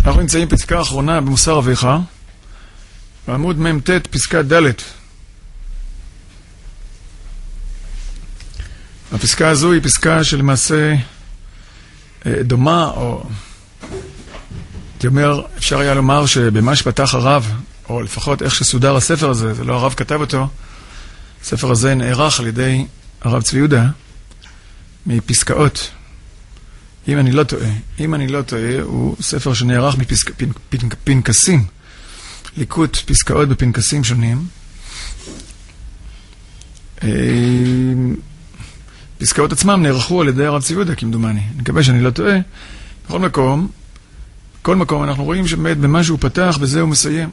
אנחנו נמצאים פסקה האחרונה במוסר אביך, בעמוד מ"ט פסקה ד'. הפסקה הזו היא פסקה שלמעשה דומה, או הייתי אומר, אפשר היה לומר שבמה שפתח הרב, או לפחות איך שסודר הספר הזה, זה לא הרב כתב אותו, הספר הזה נערך על ידי הרב צבי יהודה מפסקאות. אם אני לא טועה, הוא ספר שנערך מפנקסים, ליקוט פסקאות בפנקסים שונים. פסקאות עצמם נערכו על ידי הרב צבי יהודה, כמדומני. אני מקווה שאני לא טועה. בכל מקום אנחנו רואים שבאמת במה שהוא פתח, בזה הוא מסיים.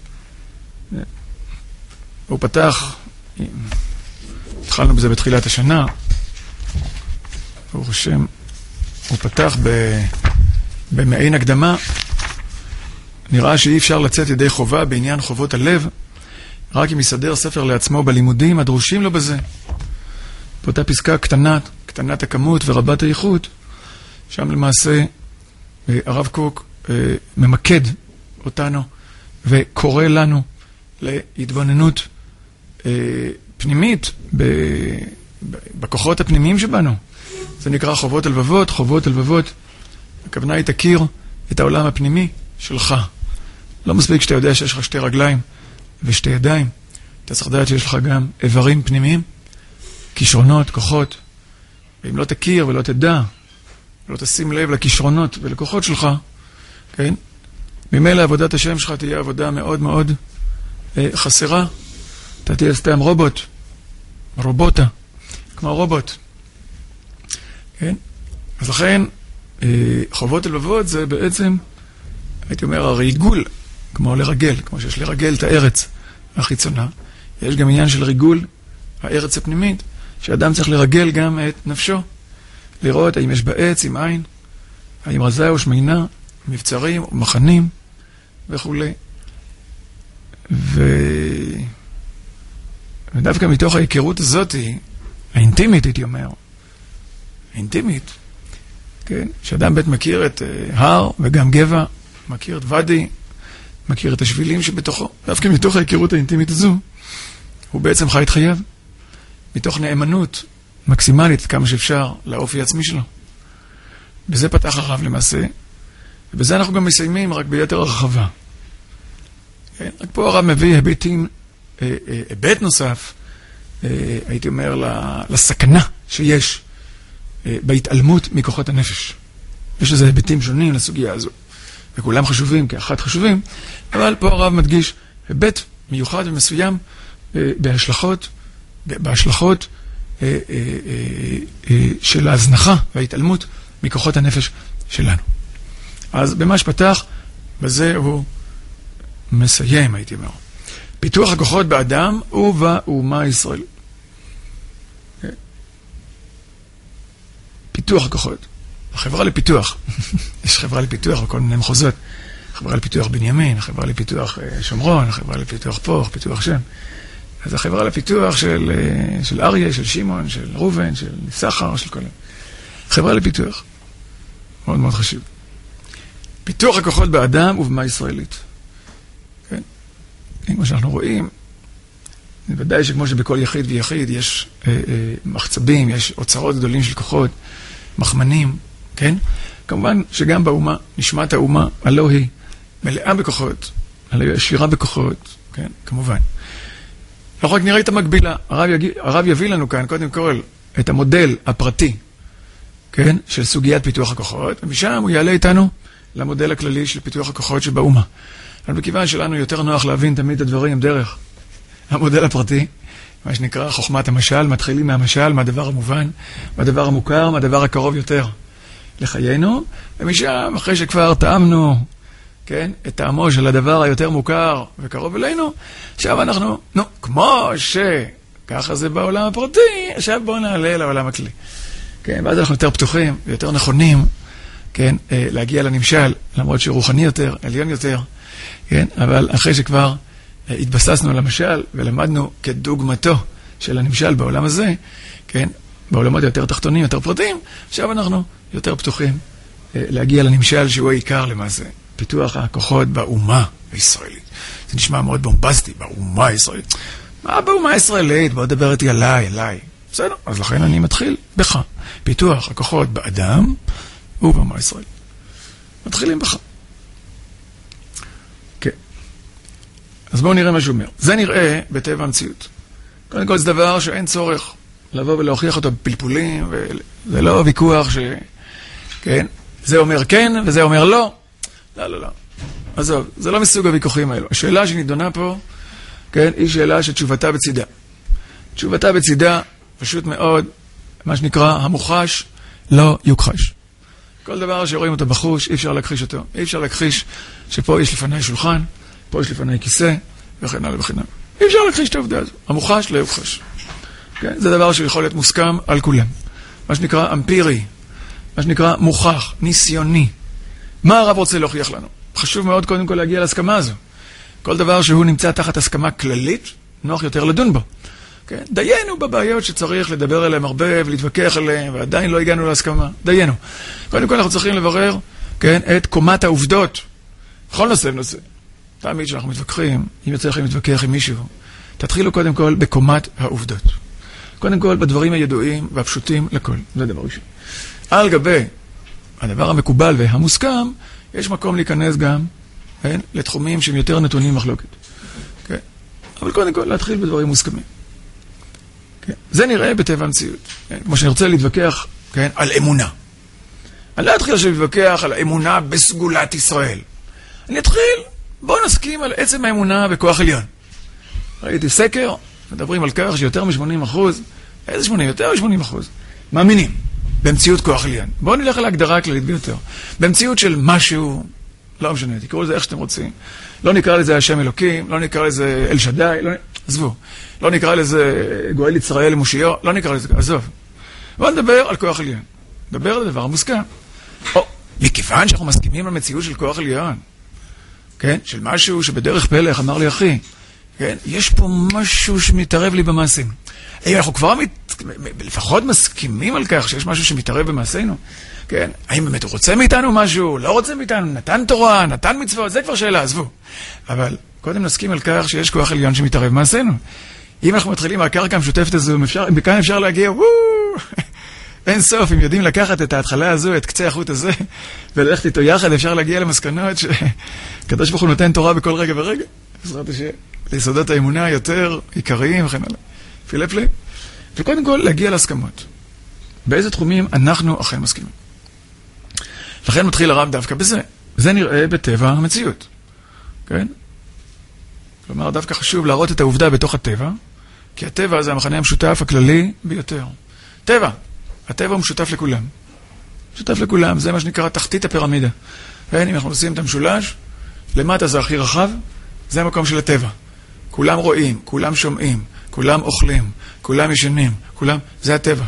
הוא פתח, התחלנו בזה בתחילת השנה, ברוך השם, הוא פתח במעין הקדמה. נראה שאי אפשר לצאת ידי חובה בעניין חובות הלב, רק אם יסדר ספר לעצמו בלימודים הדרושים לו בזה. באותה פסקה קטנת הכמות ורבת האיכות, שם למעשה הרב קוק ממקד אותנו וקורא לנו להתבוננות פנימית בכוחות הפנימיים שבנו. זה נקרא חובות הלבבות. חובות הלבבות, הכוונה היא תכיר את העולם הפנימי שלך. לא מספיק שאתה יודע שיש לך שתי רגליים ושתי ידיים, אתה צריך לדעת שיש לך גם איברים פנימיים, כישרונות, כוחות. ואם לא תכיר ולא תדע, ולא תשים לב לכישרונות ולכוחות שלך, כן? ממילא עבודת השם שלך תהיה עבודה מאוד מאוד חסרה. אתה תהיה סתם רובוטה, כמו רובוט. כן? אז לכן, חובות הלבבות זה בעצם, הייתי אומר, הריגול, כמו לרגל, כמו שיש לרגל את הארץ החיצונה. יש גם עניין של ריגול, הארץ הפנימית, שאדם צריך לרגל גם את נפשו, לראות האם יש בעץ, עם עין, האם רזה או שמינה, מבצרים או מחנים וכו'. ודווקא מתוך ההיכרות הזאת, האינטימית, הייתי אומר, האינטימית, כן? שאדם בית מכיר את הר וגם גבע, מכיר את ודי, מכיר את השבילים שבתוכו. דווקא מתוך ההיכרות האינטימית הזו, הוא בעצם חי את חייו, מתוך נאמנות מקסימלית כמה שאפשר לאופי העצמי שלו. בזה פתח הרב למעשה, ובזה אנחנו גם מסיימים רק ביתר הרחבה. כן? רק פה הרב מביא היבט נוסף, הייתי אומר, לסכנה שיש בהתעלמות מכוחות הנפש. יש לזה היבטים שונים לסוגיה הזו, וכולם חשובים, כאחד חשובים, אבל פה הרב מדגיש היבט מיוחד ומסוים בהשלכות של ההזנחה וההתעלמות מכוחות הנפש שלנו. אז במה שפתח, בזה הוא מסיים, הייתי אומר. פיתוח הכוחות באדם ובאומה הישראלית. פיתוח הכוחות. החברה לפיתוח. יש חברה לפיתוח בכל מיני מחוזות. חברה לפיתוח בנימין, חברה לפיתוח שומרון, חברה לפיתוח פוח, פיתוח שם. אז החברה לפיתוח של אריה, של שמעון, של רובן, של סחר, של כל מיני. חברה לפיתוח. מאוד מאוד חשוב. פיתוח הכוחות באדם ובאומה ישראלית. כן? כמו שאנחנו רואים, ודאי שכמו שבכל יחיד ויחיד יש מחצבים, יש אוצרות גדולים של כוחות, מחמנים, כן? כמובן שגם באומה, נשמת האומה, הלא היא מלאה בכוחות, הלא היא עשירה בכוחות, כן? כמובן. לא רק נראה את המקבילה, הרב יביא לנו כאן, קודם כל, את המודל הפרטי, כן? של סוגיית פיתוח הכוחות, ומשם הוא יעלה איתנו למודל הכללי של פיתוח הכוחות שבאומה. אבל בכיוון שלנו יותר נוח להבין תמיד את הדברים דרך המודל הפרטי, מה שנקרא חוכמת המשל, מתחילים מהמשל, מהדבר המובן, מהדבר המוכר, מהדבר הקרוב יותר לחיינו, ומשם, אחרי שכבר טעמנו, כן, את טעמו של הדבר היותר מוכר וקרוב אלינו, עכשיו אנחנו, כמו שככה זה בעולם הפרטי, עכשיו בואו נעלה לעולם הכלי. כן, ואז אנחנו יותר פתוחים ויותר נכונים, כן, להגיע לנמשל, למרות שרוחני יותר, עליון יותר, כן, אבל אחרי שכבר התבססנו על המשל ולמדנו כדוגמתו של הנמשל בעולם הזה, כן, בעולמות יותר תחתונים, יותר פרטיים, עכשיו אנחנו יותר פתוחים להגיע לנמשל שהוא העיקר למעשה. פיתוח הכוחות באומה הישראלית. זה נשמע מאוד בומבסטי, באומה הישראלית. מה באומה הישראלית? בוא דבר איתי עליי. בסדר, אז לכן אני מתחיל בך. פיתוח הכוחות באדם ובאומה הישראלית. מתחילים בך. כן. אז בואו נראה מה שהוא אומר. זה נראה בטבע המציאות. קודם כל זה דבר שאין צורך לבוא ולהוכיח אותו בפלפולים, וזה לא ויכוח כן? זה אומר כן וזה אומר לא. לא. עזוב, זה לא מסוג הוויכוחים האלו. השאלה שנידונה פה, כן, היא שאלה שתשובתה בצידה. תשובתה בצידה, פשוט מאוד, מה שנקרא, המוחש לא יוכחש. כל דבר שרואים אותו בחוש, אי אפשר להכחיש אותו. אי אפשר להכחיש שפה יש לפני שולחן, פה יש לפני כיסא, וכן הלאה וכן הלאה. אי אפשר להכחיש את העובדה הזו. המוחש לא יוכחש. כן? זה דבר שיכול להיות מוסכם על כולם. מה שנקרא אמפירי, מה שנקרא מוכח, ניסיוני. מה הרב רוצה להוכיח לנו? חשוב מאוד קודם כל להגיע להסכמה הזו. כל דבר שהוא נמצא תחת הסכמה כללית, נוח יותר לדון בו. כן? דיינו בבעיות שצריך לדבר עליהן הרבה ולהתווכח עליהן, ועדיין לא הגענו להסכמה. דיינו. קודם כל אנחנו צריכים לברר, כן, את קומת העובדות. בכל נושא ונושא. תמיד שאנחנו מתווכחים, אם יוצא לכם להתווכח עם מישהו, תתחילו קודם כל בקומת העובדות. קודם כל בדברים הידועים והפשוטים לכל. זה דבר ראשון. על גבי הדבר המקובל והמוסכם, יש מקום להיכנס גם, כן, לתחומים שהם יותר נתונים מחלוקת. כן? אבל קודם כל להתחיל בדברים מוסכמים. כן? זה נראה בטבע המציאות. כן? כמו שאני רוצה להתווכח, כן, על אמונה. אני לא אתחיל עכשיו להתווכח על האמונה בסגולת ישראל. אני אתחיל, בואו נסכים על עצם האמונה בכוח עליון. ראיתי סקר, מדברים על כך שיותר מ-80%, איזה 80? יותר מ-80%, מאמינים במציאות כוח עליון. בואו נלך על ההגדרה הכללית ביותר. במציאות של משהו, לא משנה, תקראו לזה איך שאתם רוצים. לא נקרא לזה השם אלוקים, לא נקרא לזה אל שדי, עזבו. לא נקרא לזה גואל ישראל למושיעו, לא נקרא לזה, עזוב. בואו נדבר על כוח עליון. נדבר על דבר מוסכם. מכיוון שאנחנו מסכימים על מציאות של כוח עליון, כן? של משהו שבדרך פלך, אמר לי אחי, כן? יש פה משהו שמתערב לי במעשים. אנחנו כבר לפחות מסכימים על כך שיש משהו שמתערב במעשינו, כן? האם באמת הוא רוצה מאיתנו משהו, לא רוצה מאיתנו, נתן תורה, נתן מצוות, זה כבר שאלה, עזבו. אבל קודם נסכים על כך שיש כוח עליון שמתערב במעשינו. אם אנחנו מתחילים מהקרקע המשותפת הזו, מכאן אפשר להגיע, אין סוף, אם יודעים לקחת את ההתחלה הזו, את קצה החוט הזה, וללכת איתו יחד, אפשר להגיע למסקנות שקדוש ברוך הוא נותן תורה בכל רגע ורגע. בעזרת השם, ליסודות האמונה יותר עיקריים וכן הלאה. פלא. וקודם כל להגיע להסכמות. באיזה תחומים אנחנו אכן מסכימים. לכן מתחיל הרב דווקא בזה. זה נראה בטבע המציאות. כן? כלומר, דווקא חשוב להראות את העובדה בתוך הטבע, כי הטבע זה המחנה המשותף הכללי ביותר. טבע. הטבע הוא משותף לכולם. משותף לכולם, זה מה שנקרא תחתית הפירמידה. כן, אם אנחנו עושים את המשולש, למטה זה הכי רחב, זה המקום של הטבע. כולם רואים, כולם שומעים, כולם אוכלים, כולם ישנים, כולם, זה הטבע.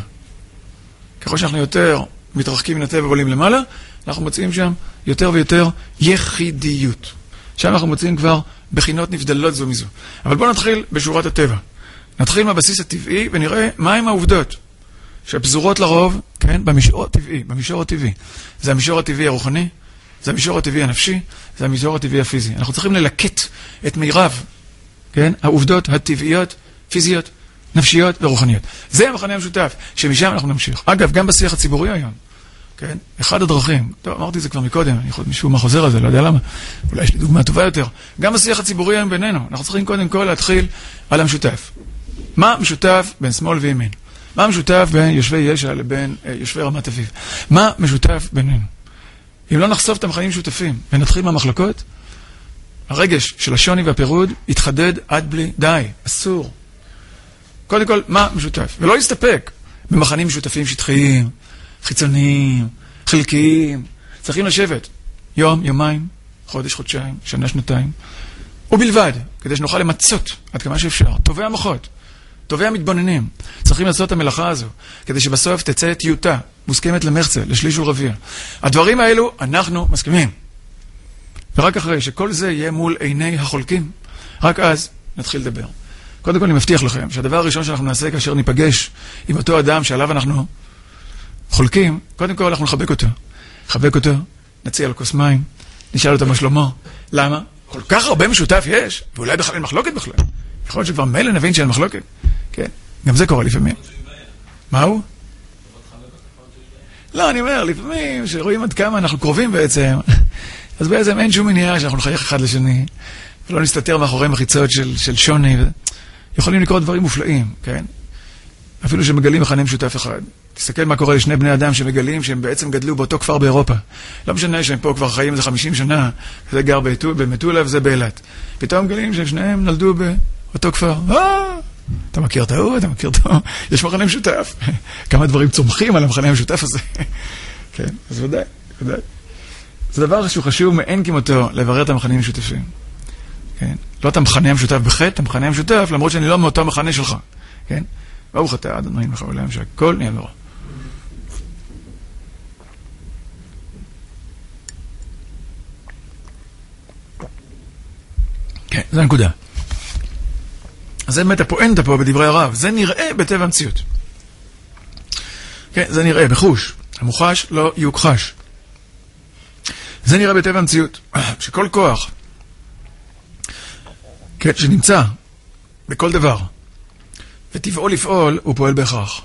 ככל שאנחנו יותר מתרחקים מן הטבע ועולים למעלה, אנחנו מוצאים שם יותר ויותר יחידיות. שם אנחנו מוצאים כבר בחינות נבדלות זו מזו. אבל בואו נתחיל בשורת הטבע. נתחיל מהבסיס הטבעי ונראה מהם העובדות שפזורות לרוב, כן, במישור הטבעי. זה המישור הטבעי הרוחני, זה המישור הטבעי הנפשי, זה המישור הטבעי הפיזי. אנחנו צריכים ללקט את מירב, כן, העובדות הטבעיות, פיזיות, נפשיות ורוחניות. זה המחנה המשותף, שמשם אנחנו נמשיך. אגב, גם בשיח הציבורי היום, כן, אחד הדרכים, טוב, אמרתי את זה כבר מקודם, אני יכול מישהו מה חוזר על זה, לא יודע למה, אולי יש לי דוגמה טובה יותר. גם בשיח הציבורי היום בינינו, אנחנו צריכים קודם כל להתחיל על המשותף. מה משותף בין שמאל וימין? מה משותף בין יושבי ישע לבין יושבי רמת אביב? מה משותף בינינו? אם לא נחשוף את המחנים משותפים ונתחיל מהמחלקות, הרגש של השוני והפירוד יתחדד עד בלי די, אסור. קודם כל, מה משותף? ולא להסתפק במחנים משותפים שטחיים, חיצוניים, חלקיים. צריכים לשבת יום, יומיים, חודש, חודשיים, שנה, שנתיים, ובלבד, כדי שנוכל למצות עד כמה שאפשר. טובי המוחות, טובי המתבוננים, צריכים לעשות את המלאכה הזו, כדי שבסוף תצא טיוטה, מוסכמת למחצה, לשליש ולרביע. הדברים האלו אנחנו מסכימים. ורק אחרי שכל זה יהיה מול עיני החולקים, רק אז נתחיל לדבר. קודם כל אני מבטיח לכם שהדבר הראשון שאנחנו נעשה כאשר ניפגש עם אותו אדם שעליו אנחנו חולקים, קודם כל אנחנו נחבק אותו. נחבק אותו, נציע לו כוס מים, נשאל אותו מה שלמה. למה? כל כך הרבה משותף יש, ואולי בכלל אין מחלוקת בכלל. יכול להיות שכבר מילא נבין שאין מחלוקת. כן, גם זה קורה לפעמים. מה הוא? לא, אני אומר, לפעמים שרואים עד כמה אנחנו קרובים בעצם, אז בעצם אין שום מניעה שאנחנו נחייך אחד לשני, ולא נסתתר מאחורי מחיצות של שוני. יכולים לקרות דברים מופלאים, כן? אפילו שמגלים מכנה משותף אחד. תסתכל מה קורה לשני בני אדם שמגלים שהם בעצם גדלו באותו כפר באירופה. לא משנה שהם פה כבר חיים איזה 50 שנה, זה גר במטולה וזה באילת. פתאום מגלים שהם שניהם נולדו באותו כפר. אתה מכיר את ההוא, אתה מכיר את ההוא. יש מכנה משותף. כמה דברים צומחים על המכנה המשותף הזה. כן, אז ודאי, ודאי. זה דבר שהוא חשוב מאין כמותו לברר את המכנים המשותפים. כן? לא את המכנה המשותף בחטא, את המכנה המשותף, למרות שאני לא מאותו המכנה שלך. כן? ברוך אתה, אדוני לך עולם, שהכל נהיה נורא. כן, זה הנקודה. אז זה באמת הפואנטה פה בדברי הרב. זה נראה בטבע המציאות. כן, זה נראה בחוש. המוחש לא יוכחש. זה נראה בטבע המציאות. שכל כוח, כן, שנמצא בכל דבר, וטבעו לפעול, הוא פועל בהכרח.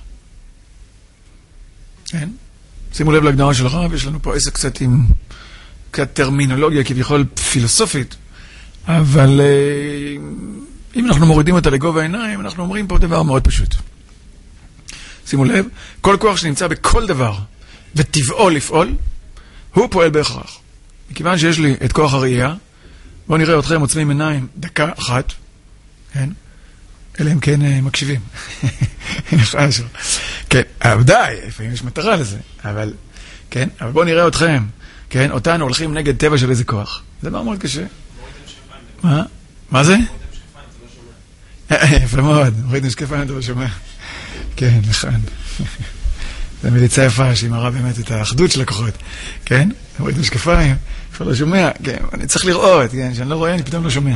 כן? שימו לב להגדרה של הרב, יש לנו פה עסק קצת עם טרמינולוגיה כביכול פילוסופית, אבל אם אנחנו מורידים אותה לגובה העיניים, אנחנו אומרים פה דבר מאוד פשוט. שימו לב, כל כוח שנמצא בכל דבר, וטבעו לפעול, הוא פועל בהכרח. מכיוון שיש לי את כוח הראייה, בואו נראה אתכם עוצמים עיניים דקה אחת, כן? אלה הם כן מקשיבים. כן, ודאי, לפעמים יש מטרה לזה, אבל, כן, אבל בואו נראה אתכם, כן, אותנו הולכים נגד טבע של איזה כוח. זה דבר מאוד קשה. מה? מה זה? יפה מאוד, מוריד משקפיים אתה לא שומע. כן, נכון. זה מליצה יפה שהיא מראה באמת את האחדות של הכוחות, כן? מוריד משקפיים, אפשר לא שומע, כן, אני צריך לראות, כן, שאני לא רואה, אני פתאום לא שומע.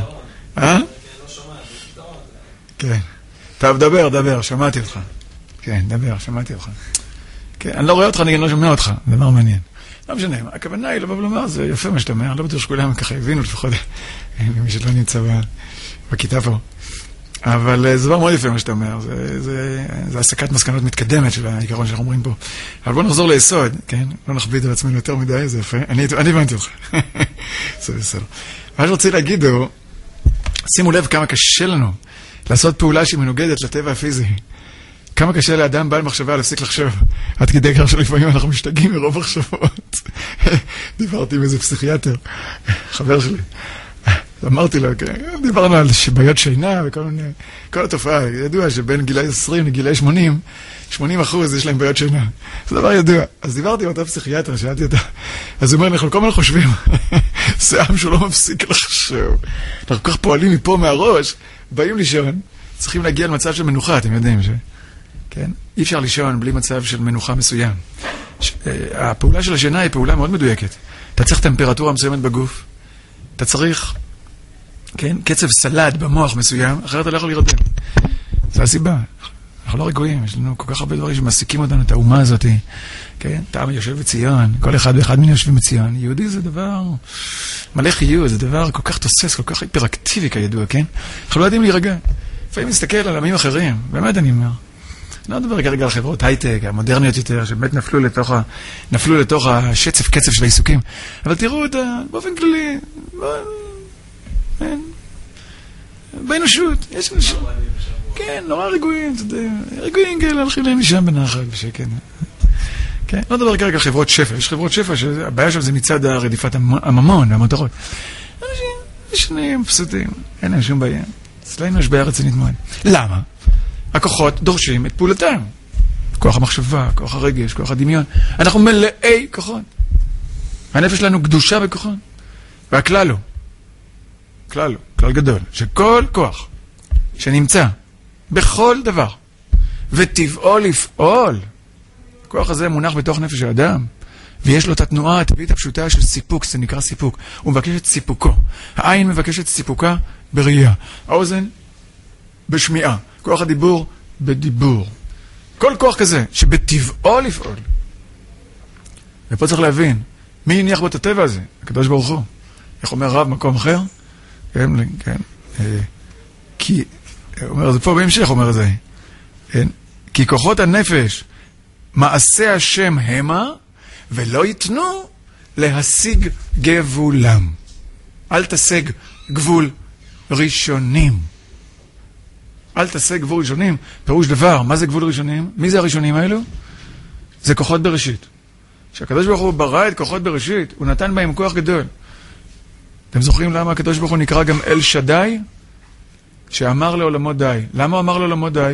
כן. טוב, דבר, שמעתי אותך. כן, דבר, שמעתי אותך. כן, אני לא רואה אותך, אני לא שומע אותך, דבר מעניין. לא משנה, הכוונה היא לבוא ולומר, זה יפה מה שאתה אומר, לא בטוח שכולם ככה הבינו לפחות, מי שלא נמצא בכיתה פה. אבל זה דבר מאוד יפה מה שאתה אומר, זה הסקת מסקנות מתקדמת של העיקרון שאנחנו אומרים פה. אבל בואו נחזור ליסוד, כן? לא נכביד על עצמנו יותר מדי, זה יפה. אני הבנתי אותך. זה בסדר. מה שרציתי להגיד הוא, שימו לב כמה קשה לנו לעשות פעולה שהיא מנוגדת לטבע הפיזי. כמה קשה לאדם בעל מחשבה להפסיק לחשוב. עד כדי כך שלפעמים אנחנו משתגעים מרוב מחשבות. דיברתי עם איזה פסיכיאטר, חבר שלי. אמרתי לו, דיברנו על בעיות שינה וכל התופעה. ידוע שבין גילי 20 לגילי 80, 80% יש להם בעיות שינה. זה דבר ידוע. אז דיברתי עם אותו פסיכיאטר, שאלתי אותה. אז הוא אומר, אנחנו כל הזמן חושבים. זה עם שהוא לא מפסיק לחשוב. אנחנו כל כך פועלים מפה מהראש, באים לישון, צריכים להגיע למצב של מנוחה, אתם יודעים ש... כן? אי אפשר לישון בלי מצב של מנוחה מסוים. הפעולה של השינה היא פעולה מאוד מדויקת. אתה צריך טמפרטורה מסוימת בגוף. אתה צריך, כן, קצב סלד במוח מסוים, אחרת אתה לא יכול להירדם. זו הסיבה. אנחנו לא רגועים, יש לנו כל כך הרבה דברים שמעסיקים אותנו, את האומה הזאת, כן? אתה יושב בציון, כל אחד ואחד מן יושבים בציון. יהודי זה דבר מלא חיות, זה דבר כל כך תוסס, כל כך היפראקטיבי כידוע, כן? אנחנו לא יודעים להירגע. לפעמים נסתכל על עמים אחרים, באמת אני אומר. לא מדבר כרגע על חברות הייטק, המודרניות יותר, שבאמת נפלו לתוך השצף קצף של העיסוקים. אבל תראו אותה, באופן כללי, באנושות, יש אנשים, כן, נורא רגועים, אתה יודע, רגועים כאלה, הולכים להם לשם בנחת, בשקט. כן, לא מדבר כרגע על חברות שפע, יש חברות שפע שהבעיה שם זה מצד רדיפת הממון והמטרות. אנשים ישנים, פשוטים, אין להם שום בעיה. אצלנו יש בעיה רצינית מאוד. למה? הכוחות דורשים את פעולתם. כוח המחשבה, כוח הרגש, כוח הדמיון. אנחנו מלאי כוחות. הנפש שלנו קדושה בכוחות. והכלל הוא, כלל גדול, שכל כוח שנמצא בכל דבר, וטבעו לפעול, הכוח הזה מונח בתוך נפש האדם, ויש לו את התנועה הטבעית הפשוטה של סיפוק, זה נקרא סיפוק. הוא מבקש את סיפוקו. העין מבקשת סיפוקה בראייה. האוזן בשמיעה. כוח הדיבור בדיבור. כל כוח כזה שבטבעו לפעול. ופה צריך להבין, מי הניח בו את הטבע הזה? הקדוש ברוך הוא. איך אומר רב מקום אחר? כן, כן. כי, אומר, זה פה בהמשך אומר זה. כן? כי כוחות הנפש, מעשה השם המה, ולא ייתנו להשיג גבולם. אל תשיג גבול ראשונים. אל תשיג גבול ראשונים, פירוש דבר. מה זה גבול ראשונים? מי זה הראשונים האלו? זה כוחות בראשית. כשהקדוש ברוך הוא ברא את כוחות בראשית, הוא נתן בהם כוח גדול. אתם זוכרים למה הקדוש ברוך הוא נקרא גם אל שדי? שאמר לעולמו די. למה הוא אמר לעולמו די?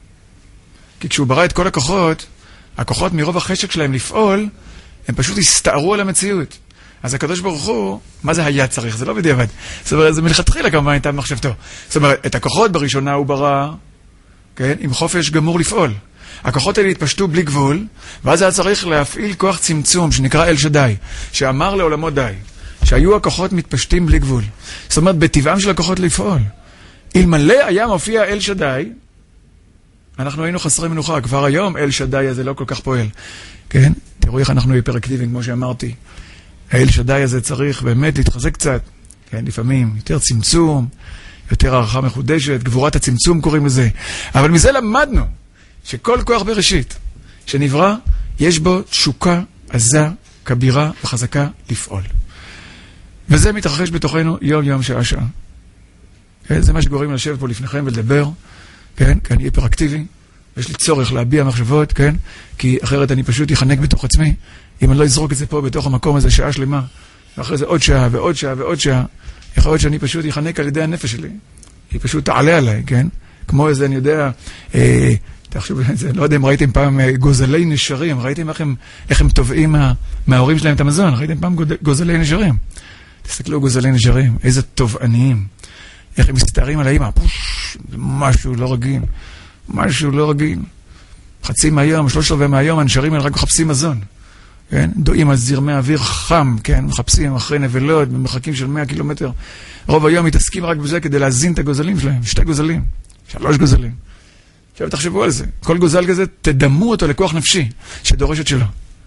כי כשהוא ברא את כל הכוחות, הכוחות מרוב החשק שלהם לפעול, הם פשוט הסתערו על המציאות. אז הקדוש ברוך הוא, מה זה היה צריך? זה לא בדיעבד. זאת אומרת, זה מלכתחילה כמובן הייתה מחשבתו. זאת אומרת, את הכוחות בראשונה הוא ברא, כן, עם חופש גמור לפעול. הכוחות האלה התפשטו בלי גבול, ואז היה צריך להפעיל כוח צמצום, שנקרא אל שדי, שאמר לעולמו די, שהיו הכוחות מתפשטים בלי גבול. זאת אומרת, בטבעם של הכוחות לפעול. אלמלא היה מופיע אל שדי, אנחנו היינו חסרי מנוחה. כבר היום אל שדי הזה לא כל כך פועל. כן? תראו איך אנחנו היפראקטיביים, כמו שאמרתי. האל שדי הזה צריך באמת להתחזק קצת. כן? לפעמים יותר צמצום, יותר הערכה מחודשת, גבורת הצמצום קוראים לזה. אבל מזה למדנו שכל כוח בראשית שנברא, יש בו תשוקה עזה, כבירה וחזקה לפעול. וזה מתרחש בתוכנו יום יום, שעה שעה. כן? זה מה שגורם לשבת פה לפניכם ולדבר. כן? כי אני היפראקטיבי, יש לי צורך להביע מחשבות, כן? כי אחרת אני פשוט יחנק בתוך עצמי. אם אני לא אזרוק את זה פה בתוך המקום הזה שעה שלמה, ואחרי זה עוד שעה ועוד שעה ועוד שעה, יכול להיות שאני פשוט יחנק על ידי הנפש שלי. היא פשוט תעלה עליי, כן? כמו איזה, אני יודע, תחשבו, לא יודע אם ראיתם פעם גוזלי נשרים, ראיתם איך הם תובעים מההורים שלהם את המזון, ראיתם פעם גוזלי נשרים. תסתכלו גוזלי נשרים, איזה תובעניים. איך הם מסתערים על האמא, משהו לא רגיל, משהו לא רגיל. חצי מהיום, 3/4 מהיום, הנשרים האלה רק מחפשים מזון. כן? דועים על זרמי אוויר חם, כן? מחפשים אחרי נבלות, במרחקים של 100 קילומטר. רוב היום מתעסקים רק בזה כדי להזין את הגוזלים שלהם. 2 גוזלים, 3 גוזלים. עכשיו תחשבו על זה. כל גוזל כזה, תדמו אותו לכוח נפשי, שדורשת שלו.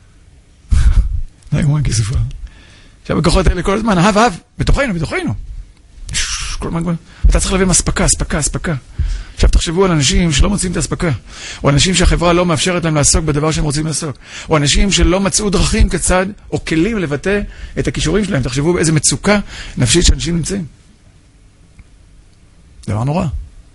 לא יאמן כסופה. עכשיו בכוחות האלה כל הזמן, אהב, בתוכנו. כל הזמן, אתה צריך להביא מספקה. עכשיו תחשבו על אנשים שלא מוצאים את ההספקה, או אנשים שהחברה לא מאפשרת להם לעסוק בדבר שהם רוצים לעסוק, או אנשים שלא מצאו דרכים כיצד, או כלים לבטא את הכישורים שלהם. תחשבו באיזה מצוקה נפשית שאנשים נמצאים. דבר נורא.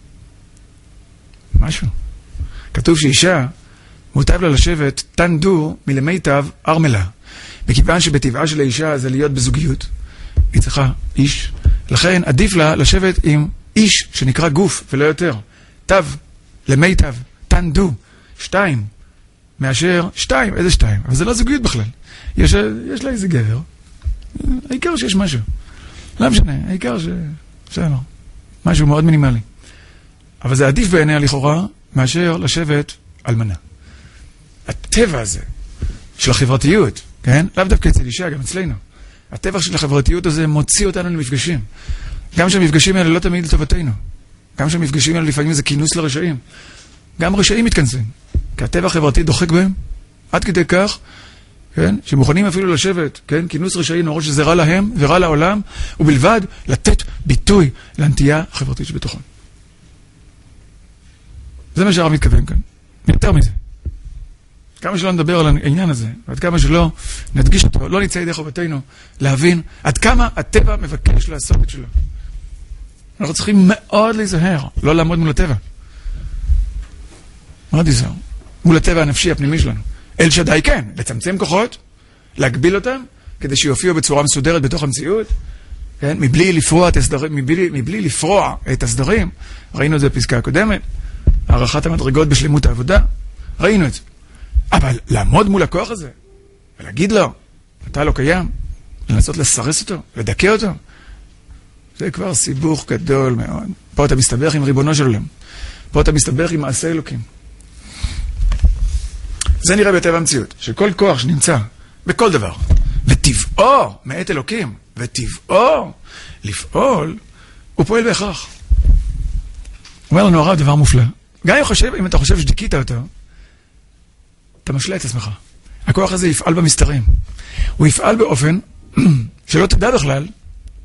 משהו. כתוב שאישה מוטב לה לשבת תנדו מלמיטב ארמלה. מכיוון שבטבעה של האישה זה להיות בזוגיות, היא צריכה איש, לכן עדיף לה לשבת עם איש שנקרא גוף ולא יותר. תו, למיטב, תנדו, 2, מאשר 2, איזה 2? אבל זה לא זוגיות בכלל. יש לה איזה גבר, העיקר שיש משהו. לא משנה, העיקר בסדר, משהו מאוד מינימלי. אבל זה עדיף בעיניה לכאורה, מאשר לשבת אלמנה. הטבע הזה, של החברתיות, כן? לאו דווקא אצל אישה, גם אצלנו. הטבע של החברתיות הזה מוציא אותנו למפגשים. גם שהמפגשים האלה לא תמיד לטובתנו. גם שהמפגשים האלה לפעמים זה כינוס לרשעים. גם רשעים מתכנסים. כי הטבע החברתי דוחק בהם, עד כדי כך, כן? שמוכנים אפילו לשבת, כן? כינוס רשעים, נורא שזה רע להם ורע לעולם, ובלבד לתת ביטוי לנטייה החברתית שבתוכם. זה מה שהרב מתכוון כאן. יותר מזה. כמה שלא נדבר על העניין הזה, ועד כמה שלא נדגיש אותו, לא נצא ידי חובתנו להבין עד כמה הטבע מבקש לעשות את שלו. אנחנו צריכים מאוד להיזהר, לא לעמוד מול הטבע. מאוד להיזהר. מול הטבע הנפשי הפנימי שלנו. אל שדי כן, לצמצם כוחות, להגביל אותם, כדי שיופיעו בצורה מסודרת בתוך המציאות, כן? מבלי לפרוע את הסדרים. ראינו את זה בפסקה הקודמת, הערכת המדרגות בשלמות העבודה, ראינו את זה. אבל לעמוד מול הכוח הזה, ולהגיד לו, אתה לא קיים, לנסות לסרס אותו, לדכא אותו, זה כבר סיבוך גדול מאוד. פה אתה מסתבך עם ריבונו של עולם. פה אתה מסתבך עם מעשה אלוקים. זה נראה בטבע המציאות, שכל כוח שנמצא בכל דבר, וטבעו מאת אלוקים, וטבעו לפעול, הוא פועל בהכרח. אומר לנו הרב דבר מופלא. גם אם אתה חושב שדיקית אותו, אתה משלה את עצמך. הכוח הזה יפעל במסתרים. הוא יפעל באופן שלא תדע בכלל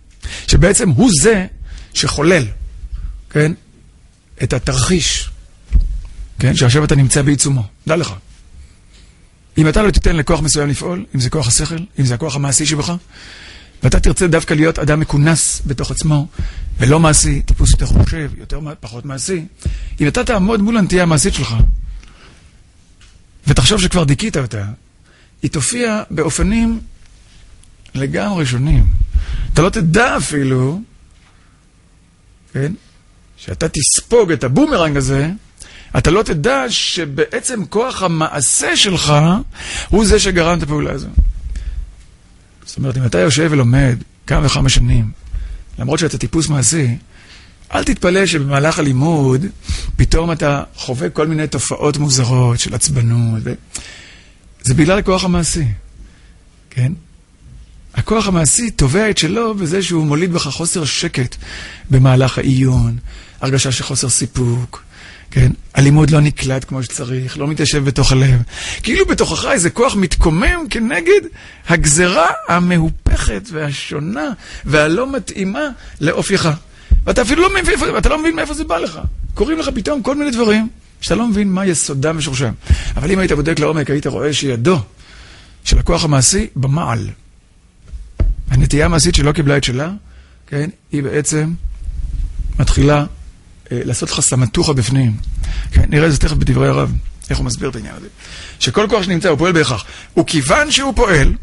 שבעצם הוא זה שחולל, כן? את התרחיש, כן? שעכשיו אתה נמצא בעיצומו. דע לך. אם אתה לא תיתן לכוח מסוים לפעול, אם זה כוח השכל, אם זה הכוח המעשי שבך, ואתה תרצה דווקא להיות אדם מכונס בתוך עצמו, ולא מעשי, טיפוס יותר חושב, פחות מעשי, אם אתה תעמוד מול הנטייה המעשית שלך, ותחשוב שכבר דיכית אותה, היא תופיע באופנים לגמרי שונים. אתה לא תדע אפילו, כן? שאתה תספוג את הבומרנג הזה, אתה לא תדע שבעצם כוח המעשה שלך הוא זה שגרם את הפעולה הזו. זאת אומרת, אם אתה יושב ולומד כמה וכמה שנים, למרות שאתה טיפוס מעשי, אל תתפלא שבמהלך הלימוד פתאום אתה חווה כל מיני תופעות מוזרות של עצבנות. זה בגלל הכוח המעשי, כן? הכוח המעשי תובע את שלו בזה שהוא מוליד בך חוסר שקט במהלך העיון, הרגשה של חוסר סיפוק, כן? הלימוד לא נקלט כמו שצריך, לא מתיישב בתוך הלב. כאילו בתוכך איזה כוח מתקומם כנגד הגזרה המהופכת והשונה והלא מתאימה לאופייך. ואתה אפילו לא מבין מאיפה זה בא לך. קוראים לך פתאום כל מיני דברים שאתה לא מבין מה יסודם ושורשם. אבל אם היית בודק לעומק, היית רואה שידו של הכוח המעשי במעל. הנטייה המעשית שלא קיבלה את שלה, כן? היא בעצם מתחילה לעשות לך סמטוחה בפנים. כן? נראה את זה תכף בדברי הרב, איך הוא מסביר את העניין הזה. שכל כוח שנמצא הוא פועל בהכרח. וכיוון שהוא פועל,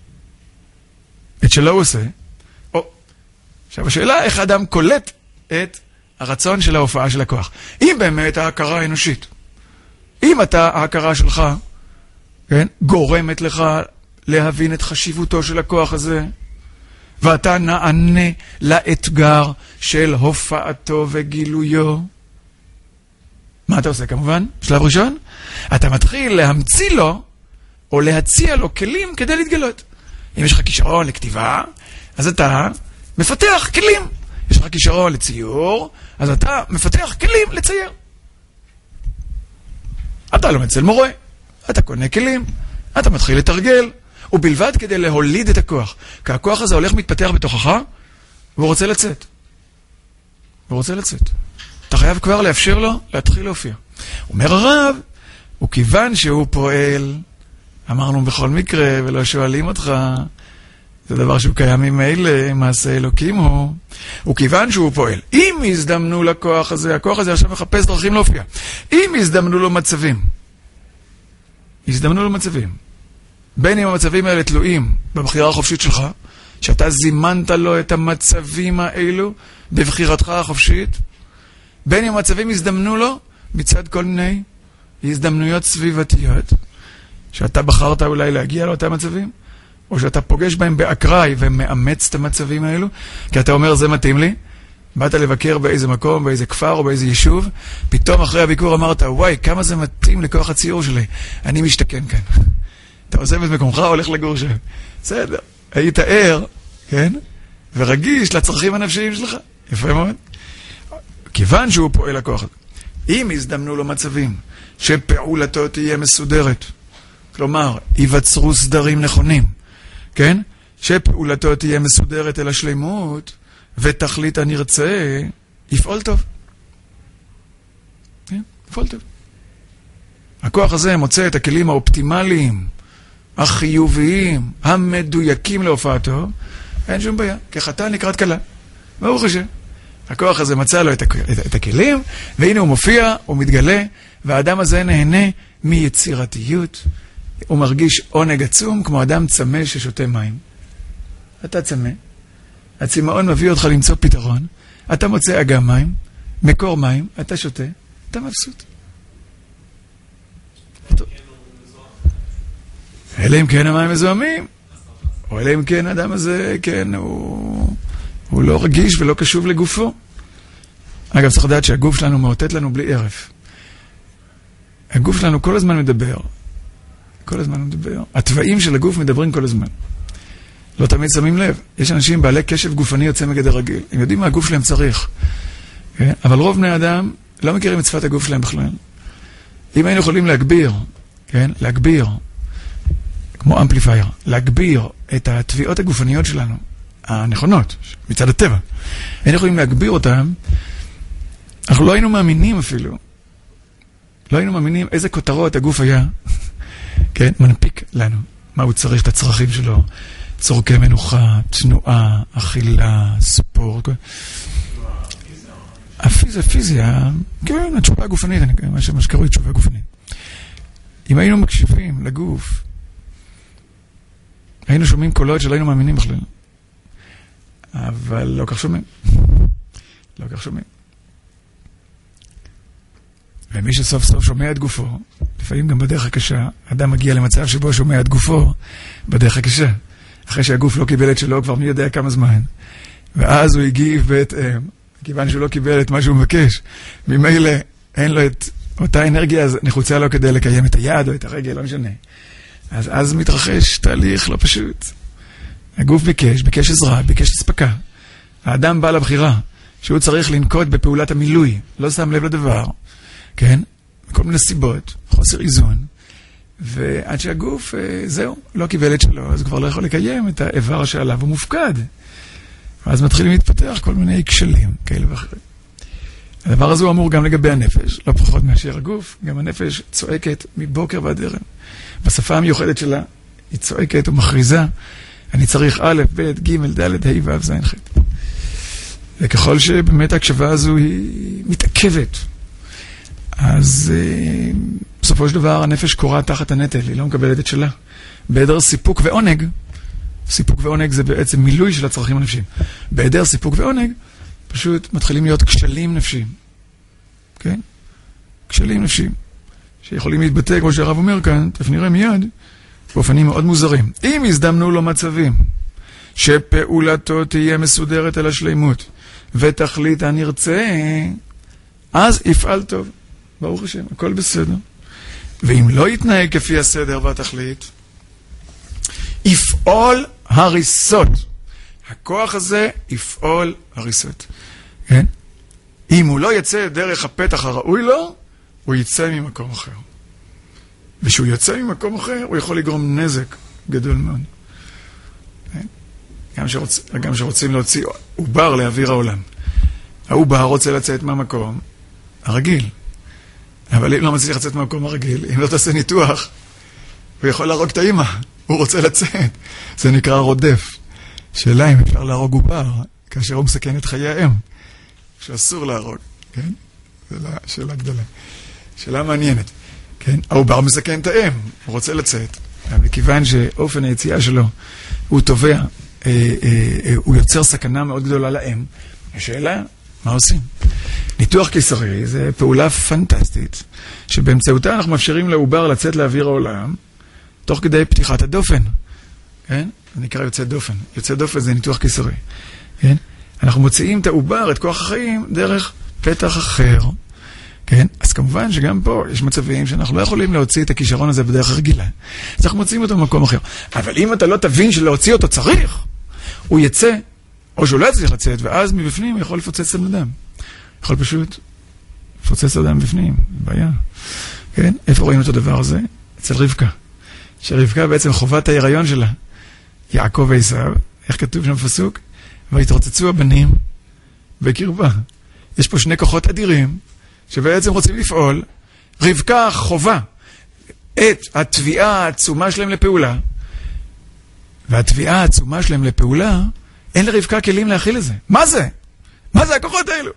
את שלא הוא עושה, עכשיו השאלה איך האדם קולט את הרצון של ההופעה של הכוח. אם באמת ההכרה האנושית, אם ההכרה שלך, כן, גורמת לך להבין את חשיבותו של הכוח הזה, ואתה נענה לאתגר של הופעתו וגילויו, מה אתה עושה כמובן? שלב ראשון, אתה מתחיל להמציא לו, או להציע לו כלים כדי להתגלות. אם יש לך כישרון לכתיבה, אז אתה מפתח כלים. יש לך כישרון לציור, אז אתה מפתח כלים לצייר. אתה לומד אצל מורה, אתה קונה כלים, אתה מתחיל לתרגל, ובלבד כדי להוליד את הכוח. כי הכוח הזה הולך מתפתח בתוכך, והוא רוצה לצאת. הוא רוצה לצאת. אתה חייב כבר לאפשר לו להתחיל להופיע. אומר הרב, וכיוון שהוא פועל, אמרנו בכל מקרה, ולא שואלים אותך, זה דבר שהוא קיים ממילא, מעשה אלוקים הוא. וכיוון שהוא פועל, אם יזדמנו לכוח הזה, הכוח הזה עכשיו מחפש דרכים להופיע. אם יזדמנו לו מצבים, בין אם המצבים האלה תלויים בבחירה החופשית שלך, שאתה זימנת לו את המצבים האלו בבחירתך החופשית, בין אם המצבים יזדמנו לו מצד כל מיני הזדמנויות סביבתיות, שאתה בחרת אולי להגיע לאותם מצבים, או שאתה פוגש בהם באקראי ומאמץ את המצבים האלו, כי אתה אומר, זה מתאים לי, באת לבקר באיזה מקום, באיזה כפר או באיזה יישוב, פתאום אחרי הביקור אמרת, וואי, כמה זה מתאים לכוח הציור שלי, אני משתכן כאן. אתה עוזב את מקומך, הולך לגור שם. בסדר, היית ער, כן? ורגיש לצרכים הנפשיים שלך. יפה מאוד. כיוון שהוא פועל הכוח הזה. אם יזדמנו לו מצבים שפעולתו תהיה מסודרת, כלומר, ייווצרו סדרים נכונים, כן? שפעולתו תהיה מסודרת אל השלימות, ותכלית הנרצה, יפעול טוב. כן? יפעול טוב. הכוח הזה מוצא את הכלים האופטימליים, החיוביים, המדויקים להופעתו, אין שום בעיה, כחתן לקראת כלה. ברוך השם. הכוח הזה מצא לו את הכלים, והנה הוא מופיע, הוא מתגלה, והאדם הזה נהנה מיצירתיות. הוא מרגיש עונג עצום, כמו אדם צמא ששותה מים. אתה צמא, הצמאון מביא אותך למצוא פתרון, אתה מוצא אגם מים, מקור מים, אתה שותה, אתה מבסוט. אלא אם כן המים מזוהמים, או אלא אם כן האדם הזה, כן, הוא לא רגיש ולא קשוב לגופו. אגב, צריך לדעת שהגוף שלנו מאותת לנו בלי ערף. הגוף שלנו כל הזמן מדבר. כל הזמן מדבר. התוואים של הגוף מדברים כל הזמן. לא תמיד שמים לב. יש אנשים בעלי קשב גופני יוצא מגדר רגיל. הם יודעים מה הגוף שלהם צריך. כן? אבל רוב בני אדם לא מכירים את שפת הגוף שלהם בכלל. אם היינו יכולים להגביר, כן? להגביר, כמו אמפליפייר, להגביר את התביעות הגופניות שלנו, הנכונות, מצד הטבע. היינו יכולים להגביר אותם, אנחנו לא היינו מאמינים אפילו. לא היינו מאמינים איזה כותרות הגוף היה, כן, מנפיק לנו. מה הוא צריך, את הצרכים שלו, צורכי מנוחה, תנועה, אכילה, ספורט. הפיזיה, כן, התשובה הגופנית, מה שקרוי תשובה גופנית. אם היינו מקשיבים לגוף, היינו שומעים קולות שלא היינו מאמינים בכלל. אבל לא כך שומעים. לא כך שומעים. ומי שסוף סוף שומע את גופו, לפעמים גם בדרך הקשה, אדם מגיע למצב שבו שומע את גופו בדרך הקשה. אחרי שהגוף לא קיבל את שלו כבר מי יודע כמה זמן. ואז הוא הגיב בהתאם, כיוון שהוא לא קיבל את מה שהוא מבקש. ממילא אין לו את אותה אנרגיה נחוצה לו כדי לקיים את היד או את הרגל, לא משנה. אז מתרחש תהליך לא פשוט. הגוף ביקש עזרה, ביקש הספקה. האדם בא לבחירה, שהוא צריך לנקוט בפעולת המילוי, לא שם לב לדבר, כן? כל מיני סיבות, חוסר איזון. ועד שהגוף, זהו, לא קיבל את שלו, אז הוא כבר לא יכול לקיים את האיבר שעליו הוא מופקד. ואז מתחילים להתפתח כל מיני כשלים כאלה ואחרים. הדבר הזה הוא אמור גם לגבי הנפש, לא פחות מאשר הגוף, גם הנפש צועקת מבוקר ועד ערב. בשפה המיוחדת שלה, היא צועקת ומכריזה, אני צריך א', ב', ג', ד', ה', ו', ז', ח'. וככל שבאמת ההקשבה הזו היא מתעכבת, אז בסופו של דבר הנפש קוראה תחת הנטל, היא לא מקבלת את שלה. בהיעדר סיפוק ועונג, סיפוק ועונג זה בעצם מילוי של הצרכים הנפשיים. בהיעדר סיפוק ועונג, פשוט מתחילים להיות כשלים נפשיים. כן? כשלים נפשיים. שיכולים להתבטא, כמו שהרב אומר כאן, תכף נראה מיד, באופנים מאוד מוזרים. אם הזדמנו לו מצבים, שפעולתו תהיה מסודרת על השלימות, ותכלית הנרצה, אז יפעל טוב. ברוך השם, הכל בסדר. ואם לא יתנהג כפי הסדר והתכלית, יפעול הריסות. הכוח הזה יפעול הריסות. כן? אם הוא לא יצא דרך הפתח הראוי לו, הוא יצא ממקום אחר. ושהוא יוצא ממקום אחר, הוא יכול לגרום נזק גדול מאוד. כן? גם שרוצים להוציא עובר לאוויר העולם. העובר רוצה לצאת מהמקום הרגיל. אבל אם לא מצליח לצאת מהמקום הרגיל, אם לא תעשה ניתוח, הוא יכול להרוג את האמא. הוא רוצה לצאת. זה נקרא רודף. שאלה אם אפשר להרוג עובר, כאשר הוא מסכן את חיי האם. שאסור להרוג, כן? זו שאלה גדולה. שאלה מעניינת, כן? העובר מסכן את האם, הוא רוצה לצאת. וכיוון שאופן היציאה שלו הוא תובע, הוא יוצר סכנה מאוד גדולה לאם, השאלה, מה עושים? ניתוח קיסרי זה פעולה פנטסטית, שבאמצעותה אנחנו מאפשרים לעובר לצאת לאוויר העולם, תוך כדי פתיחת הדופן, כן? זה נקרא יוצא דופן. יוצא דופן זה ניתוח קיסרי, כן? אנחנו מוציאים את העובר, את כוח החיים, דרך פתח אחר, כן? אז כמובן שגם פה יש מצבים שאנחנו לא יכולים להוציא את הכישרון הזה בדרך רגילה. אז אנחנו מוציאים אותו במקום אחר. אבל אם אתה לא תבין שלהוציא אותו צריך, הוא יצא, או שהוא לא יצליח לצאת, ואז מבפנים הוא יכול לפוצץ את אדם. יכול פשוט לפוצץ את אדם בפנים, בעיה. כן? איפה רואים את הדבר הזה? אצל רבקה. שרבקה בעצם חובת ההיריון שלה, יעקב ועשיו, איך כתוב שם בפסוק? והתרוצצו הבנים בקרבה. יש פה שני כוחות אדירים, שבעצם רוצים לפעול. רבקה חובה את התביעה העצומה שלהם לפעולה, והתביעה העצומה שלהם לפעולה, אין לרבקה כלים להכיל את זה. מה זה? מה זה הכוחות האלו?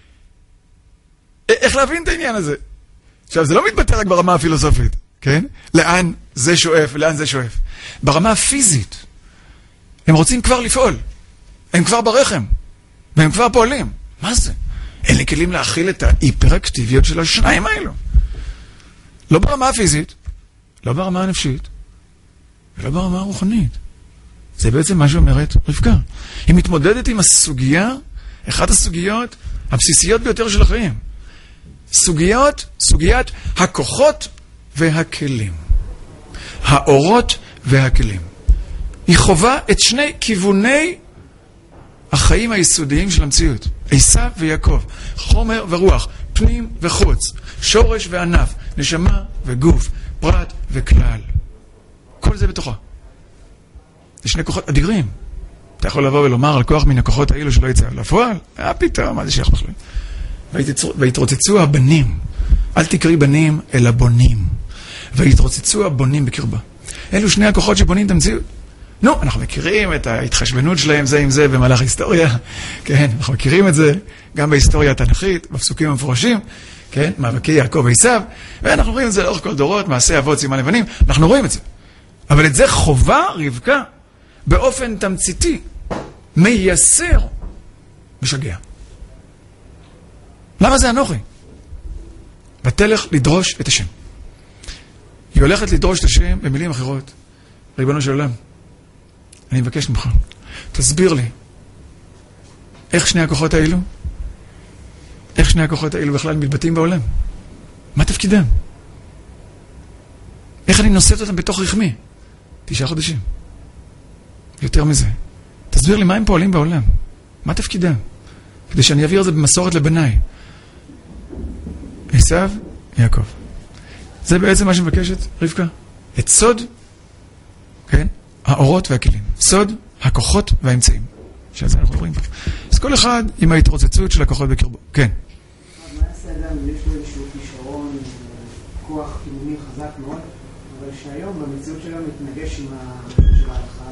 איך להבין את העניין הזה? עכשיו, זה לא מתבטא רק ברמה הפילוסופית, כן? לאן זה שואף ולאן זה שואף. ברמה הפיזית, הם רוצים כבר לפעול. הם כבר ברחם, והם כבר פועלים. מה זה? אין לי כלים להכיל את ההיפראקטיביות של השניים האלו. לא ברמה הפיזית, לא ברמה הנפשית, ולא ברמה הרוחנית. זה בעצם מה שאומרת רבקה. היא מתמודדת עם הסוגיה, אחת הסוגיות הבסיסיות ביותר של החיים. סוגיית הכוחות והכלים. האורות והכלים. היא חובה את שני כיווני החיים היסודיים של המציאות. עשיו ויעקב, חומר ורוח, פנים וחוץ, שורש וענף, נשמה וגוף, פרט וכלל. כל זה בתוכה. זה שני כוחות אדירים. אתה יכול לבוא ולומר על כוח מן הכוחות האלו שלא יצא לפועל? פתאום, מה זה שייך בכלל? והתרוצצו הבנים, אל תקראי בנים, אלא בונים. והתרוצצו הבונים בקרבה. אלו שני הכוחות שבונים את המציאות. נו, אנחנו מכירים את ההתחשבנות שלהם זה עם זה במהלך ההיסטוריה, כן, אנחנו מכירים את זה גם בהיסטוריה התנ"כית, בפסוקים המפורשים, כן, מאבקי יעקב ועשיו, ואנחנו רואים את זה לאורך כל דורות, מעשי אבות סימן לבנים, אנחנו רואים את זה. אבל את זה חובה רבקה באופן תמציתי, מייסר, משגע. למה זה אנוכי? ותלך לדרוש את השם. היא הולכת לדרוש את השם במילים אחרות. ריבונו של עולם, אני מבקש ממך, תסביר לי, איך שני הכוחות האלו בכלל מתבטאים בעולם? מה תפקידם? איך אני נושאת אותם בתוך רחמי? 9 חודשים. יותר מזה. תסביר לי מה הם פועלים בעולם. מה תפקידם? כדי שאני אעביר את זה במסורת לבניי. עשיו, יעקב. זה בעצם מה שמבקשת רבקה. את סוד, כן? האורות והכלים. סוד, הכוחות והאמצעים. שעל זה אנחנו מדברים פה. אז כל אחד עם ההתרוצצות של הכוחות בקרבו. כן. מה יעשה אדם אם יש לו איזשהו כישרון, כוח אימוני חזק מאוד, אבל שהיום במציאות שלנו מתנגש עם ההלכה,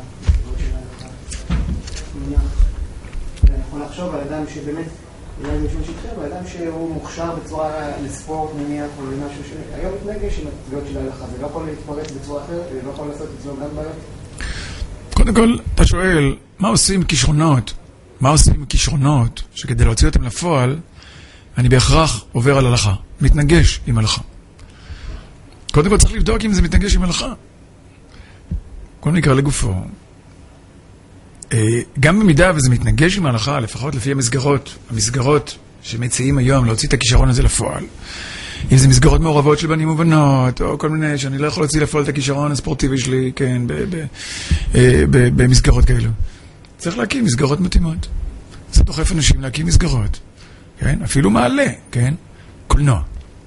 אני יכול לחשוב על אדם שבאמת, אולי מישהו שתחיה, אבל אדם שהוא מוכשר בצורה לספורט, נניח, או למשהו שהיום מתנגש עם התביעות של ההלכה. זה לא יכול להתפרץ בצורה אחרת, זה לא יכול לעשות את זה גם בעיות. קודם כל, אתה שואל, מה עושים כישרונות? מה עושים כישרונות שכדי להוציא אותם לפועל, אני בהכרח עובר על הלכה, מתנגש עם הלכה. קודם כל צריך לבדוק אם זה מתנגש עם הלכה. כל נקרא לגופו. גם במידה וזה מתנגש עם ההלכה, לפחות לפי המסגרות שמציעים היום להוציא את הכישרון הזה לפועל. אם זה מסגרות מעורבות של בנים ובנות, או כל מיני שאני לא יכול להוציא לפועל את הכישרון הספורטיבי שלי, כן, במסגרות כאלו. צריך להקים מסגרות מתאימות. זה דוחף אנשים להקים מסגרות. כן? אפילו מעלה, כן? קולנוע.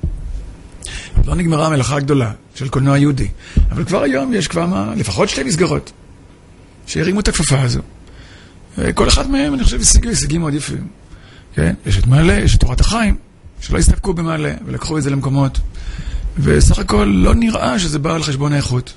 לא נגמרה המלאכה הגדולה של קולנוע יהודי. אבל כבר היום יש כבר לפחות 2 מסגרות שהרימו את הכפפה הזו. כל אחד מהם, אני חושב, הישגים מאוד יפים. כן? יש את מעלה, יש את תורת החיים, שלא הסתפקו במעלה ולקחו את זה למקומות. וסך הכל לא נראה שזה בא על חשבון האיכות.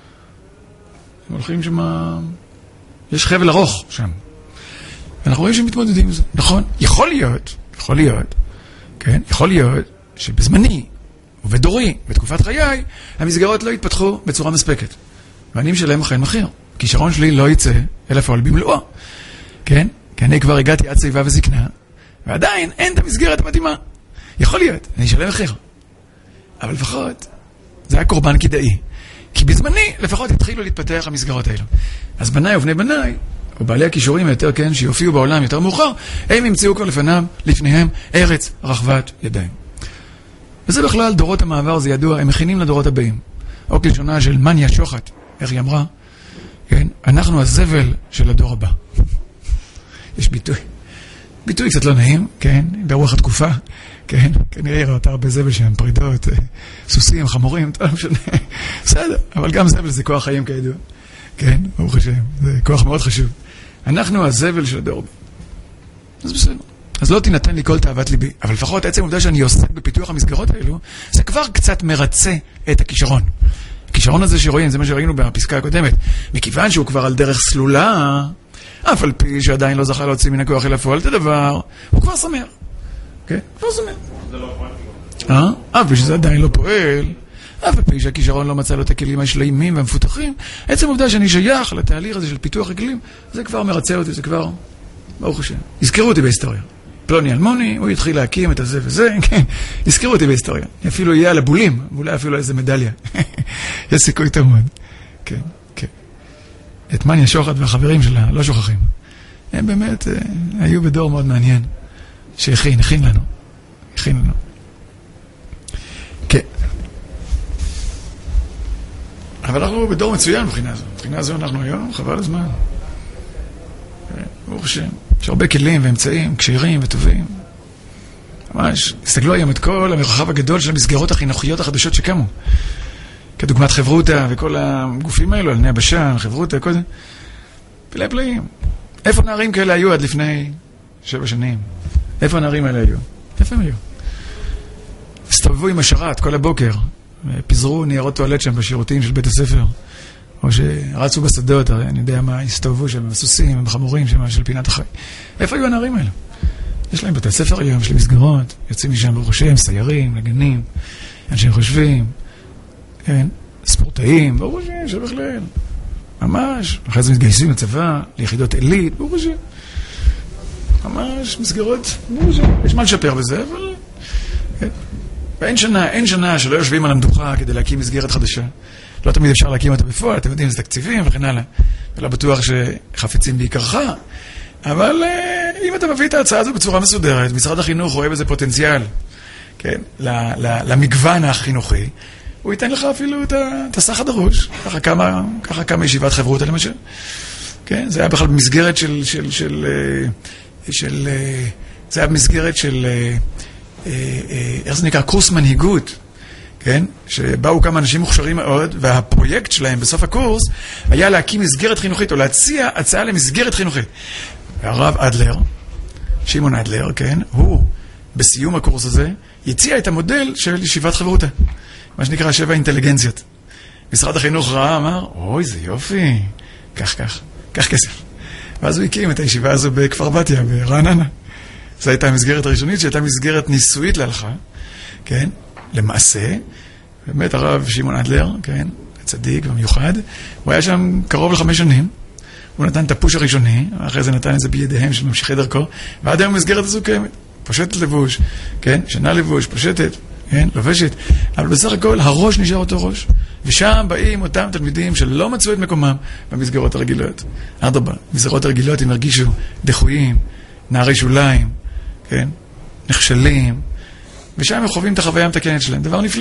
הם הולכים שמה... יש חבל ארוך שם. ואנחנו רואים שהם מתמודדים עם זה. נכון? יכול להיות, כן? יכול להיות שבזמני ובדורי, בתקופת חיי, המסגרות לא יתפתחו בצורה מספקת. ואני משלם אכן מחיר. כישרון שלי לא יצא אלא פעול במלואו. כן? כי אני כבר הגעתי עד שיבה וזקנה, ועדיין אין את המסגרת המתאימה. יכול להיות, אני אשלם מחיר. אבל לפחות, זה היה קורבן כדאי. כי בזמני, לפחות התחילו להתפתח המסגרות האלו. אז בניי ובני בניי, או בעלי הכישורים היותר, כן, שיופיעו בעולם יותר מאוחר, הם ימצאו כבר לפניהם ארץ רחבת ידיים. וזה בכלל, דורות המעבר, זה ידוע, הם מכינים לדורות הבאים. או כלשונה של מניה שוחט, איך היא אמרה? כן, אנחנו הזבל של הדור הבא. יש ביטוי קצת לא נעים, כן, ברוח התקופה, כן, כנראה ראתה הרבה זבל שהם פרידות, סוסים, חמורים, לא משנה, בסדר, אבל גם זבל זה כוח חיים כידוע, כן, ברוך השם, זה כוח מאוד חשוב. אנחנו הזבל של הדור הבא. אז בסדר. אז לא תינתן לי כל תאוות ליבי, אבל לפחות עצם עובדה שאני עוסק בפיתוח המסגרות האלו, זה כבר קצת מרצה את הכישרון. הכישרון הזה שרואים, זה מה שראינו בפסקה הקודמת, מכיוון שהוא כבר על דרך סלולה, אף על פי שעדיין לא זכה להוציא מן הכוח אל הפועל את הדבר, הוא כבר שמח. כן? כבר שמח. זה לא פועל. אף שזה עדיין לא פועל, אף על פי שהכישרון לא מצא לו את הכלים השלמים והמפותחים, עצם עובדה שאני שייך לתהליך הזה של פיתוח הכלים, זה כבר מרצה אותי, זה כבר, ברוך השם. יזכרו אותי בהיסטוריה. פלוני אלמוני, הוא התחיל להקים את הזה וזה, כן, יזכרו אותי בהיסטוריה. אפילו יהיה על הבולים, ואולי אפילו איזה מדליה. יש סיכוי תמוד. כן, כן. את מניה שוחט והחברים שלה לא שוכחים. הם באמת היו בדור מאוד מעניין, הכין לנו. כן. אבל אנחנו בדור מצוין מבחינה הזו. מבחינה הזו אנחנו היום, חבל הזמן. ברוך השם. יש הרבה כלים ואמצעים, קשירים וטובים. ממש, הסתגלו היום את כל המרחב הגדול של המסגרות החינוכיות החדשות שקמו. כדוגמת חברותה וכל הגופים האלו, על בני הבשן, חברותה, כל זה. פלאים. איפה נערים כאלה היו עד לפני 7 שנים? איפה הנערים האלה היו? איפה הם היו? הסתובבו עם השרת כל הבוקר, פיזרו ניירות טואלט שם בשירותים של בית הספר, או שרצו בשדות, אני יודע מה, הסתובבו שם בסוסים, בחמורים שם של פינת החי. איפה היו הנערים האלה? יש להם בתי ספר היום, יש להם מסגרות, יוצאים משם ברוך השם, סיירים, לגנים, אנשים חושבים, כן, ספורטאים, ברוך השם, שבכלל, ממש, אחרי זה מתגייסים לצבא, ליחידות עילית, ברוך השם, ממש, מסגרות, ברוך השם, יש מה לשפר בזה, אבל... כן. ואין שנה שלא יושבים על המדוכה כדי להקים מסגרת חדשה. לא תמיד אפשר להקים אותה בפועל, אתם יודעים, זה תקציבים וכן הלאה. ולא בטוח שחפצים בעיקרך, אבל אם אתה מביא את ההצעה הזו בצורה מסודרת, משרד החינוך רואה בזה פוטנציאל, כן, למגוון החינוכי, הוא ייתן לך אפילו את הסך הדרוש, ככה כמה ישיבת חברות למשל. כן, זה היה בכלל במסגרת זה היה במסגרת של איך זה נקרא? קורס מנהיגות, כן? שבאו כמה אנשים מוכשרים מאוד, והפרויקט שלהם בסוף הקורס היה להקים מסגרת חינוכית, או להציע הצעה למסגרת חינוכית. והרב אדלר, שמעון אדלר, כן? הוא, בסיום הקורס הזה, יציע את המודל של ישיבת חברותה, מה שנקרא 7 אינטליגנציות. משרד החינוך ראה, אמר, אוי, זה יופי, קח כסף. ואז הוא הקים את הישיבה הזו בכפר בתיה, ברעננה. זו הייתה המסגרת הראשונית, שהייתה מסגרת ניסויית להלכה, כן? למעשה, באמת הרב שמעון אדלר, כן? הצדיק במיוחד, הוא היה שם קרוב ל5 שנים, הוא נתן את הפוש הראשוני, אחרי זה נתן את זה בידיהם של ממשיכי דרכו, ועד היום המסגרת הזו קיימת, פושטת לבוש, כן? שנה לבוש, פושטת, כן? לובשת, אבל בסך הכל הראש נשאר אותו ראש, ושם באים אותם תלמידים שלא מצאו את מקומם במסגרות הרגילות. אדרבה, במסגרות הרגילות הם הרגישו דחויים, נערי שוליים, כן? נכשלים, ושם הם חווים את החוויה המתקנת שלהם, דבר נפלא.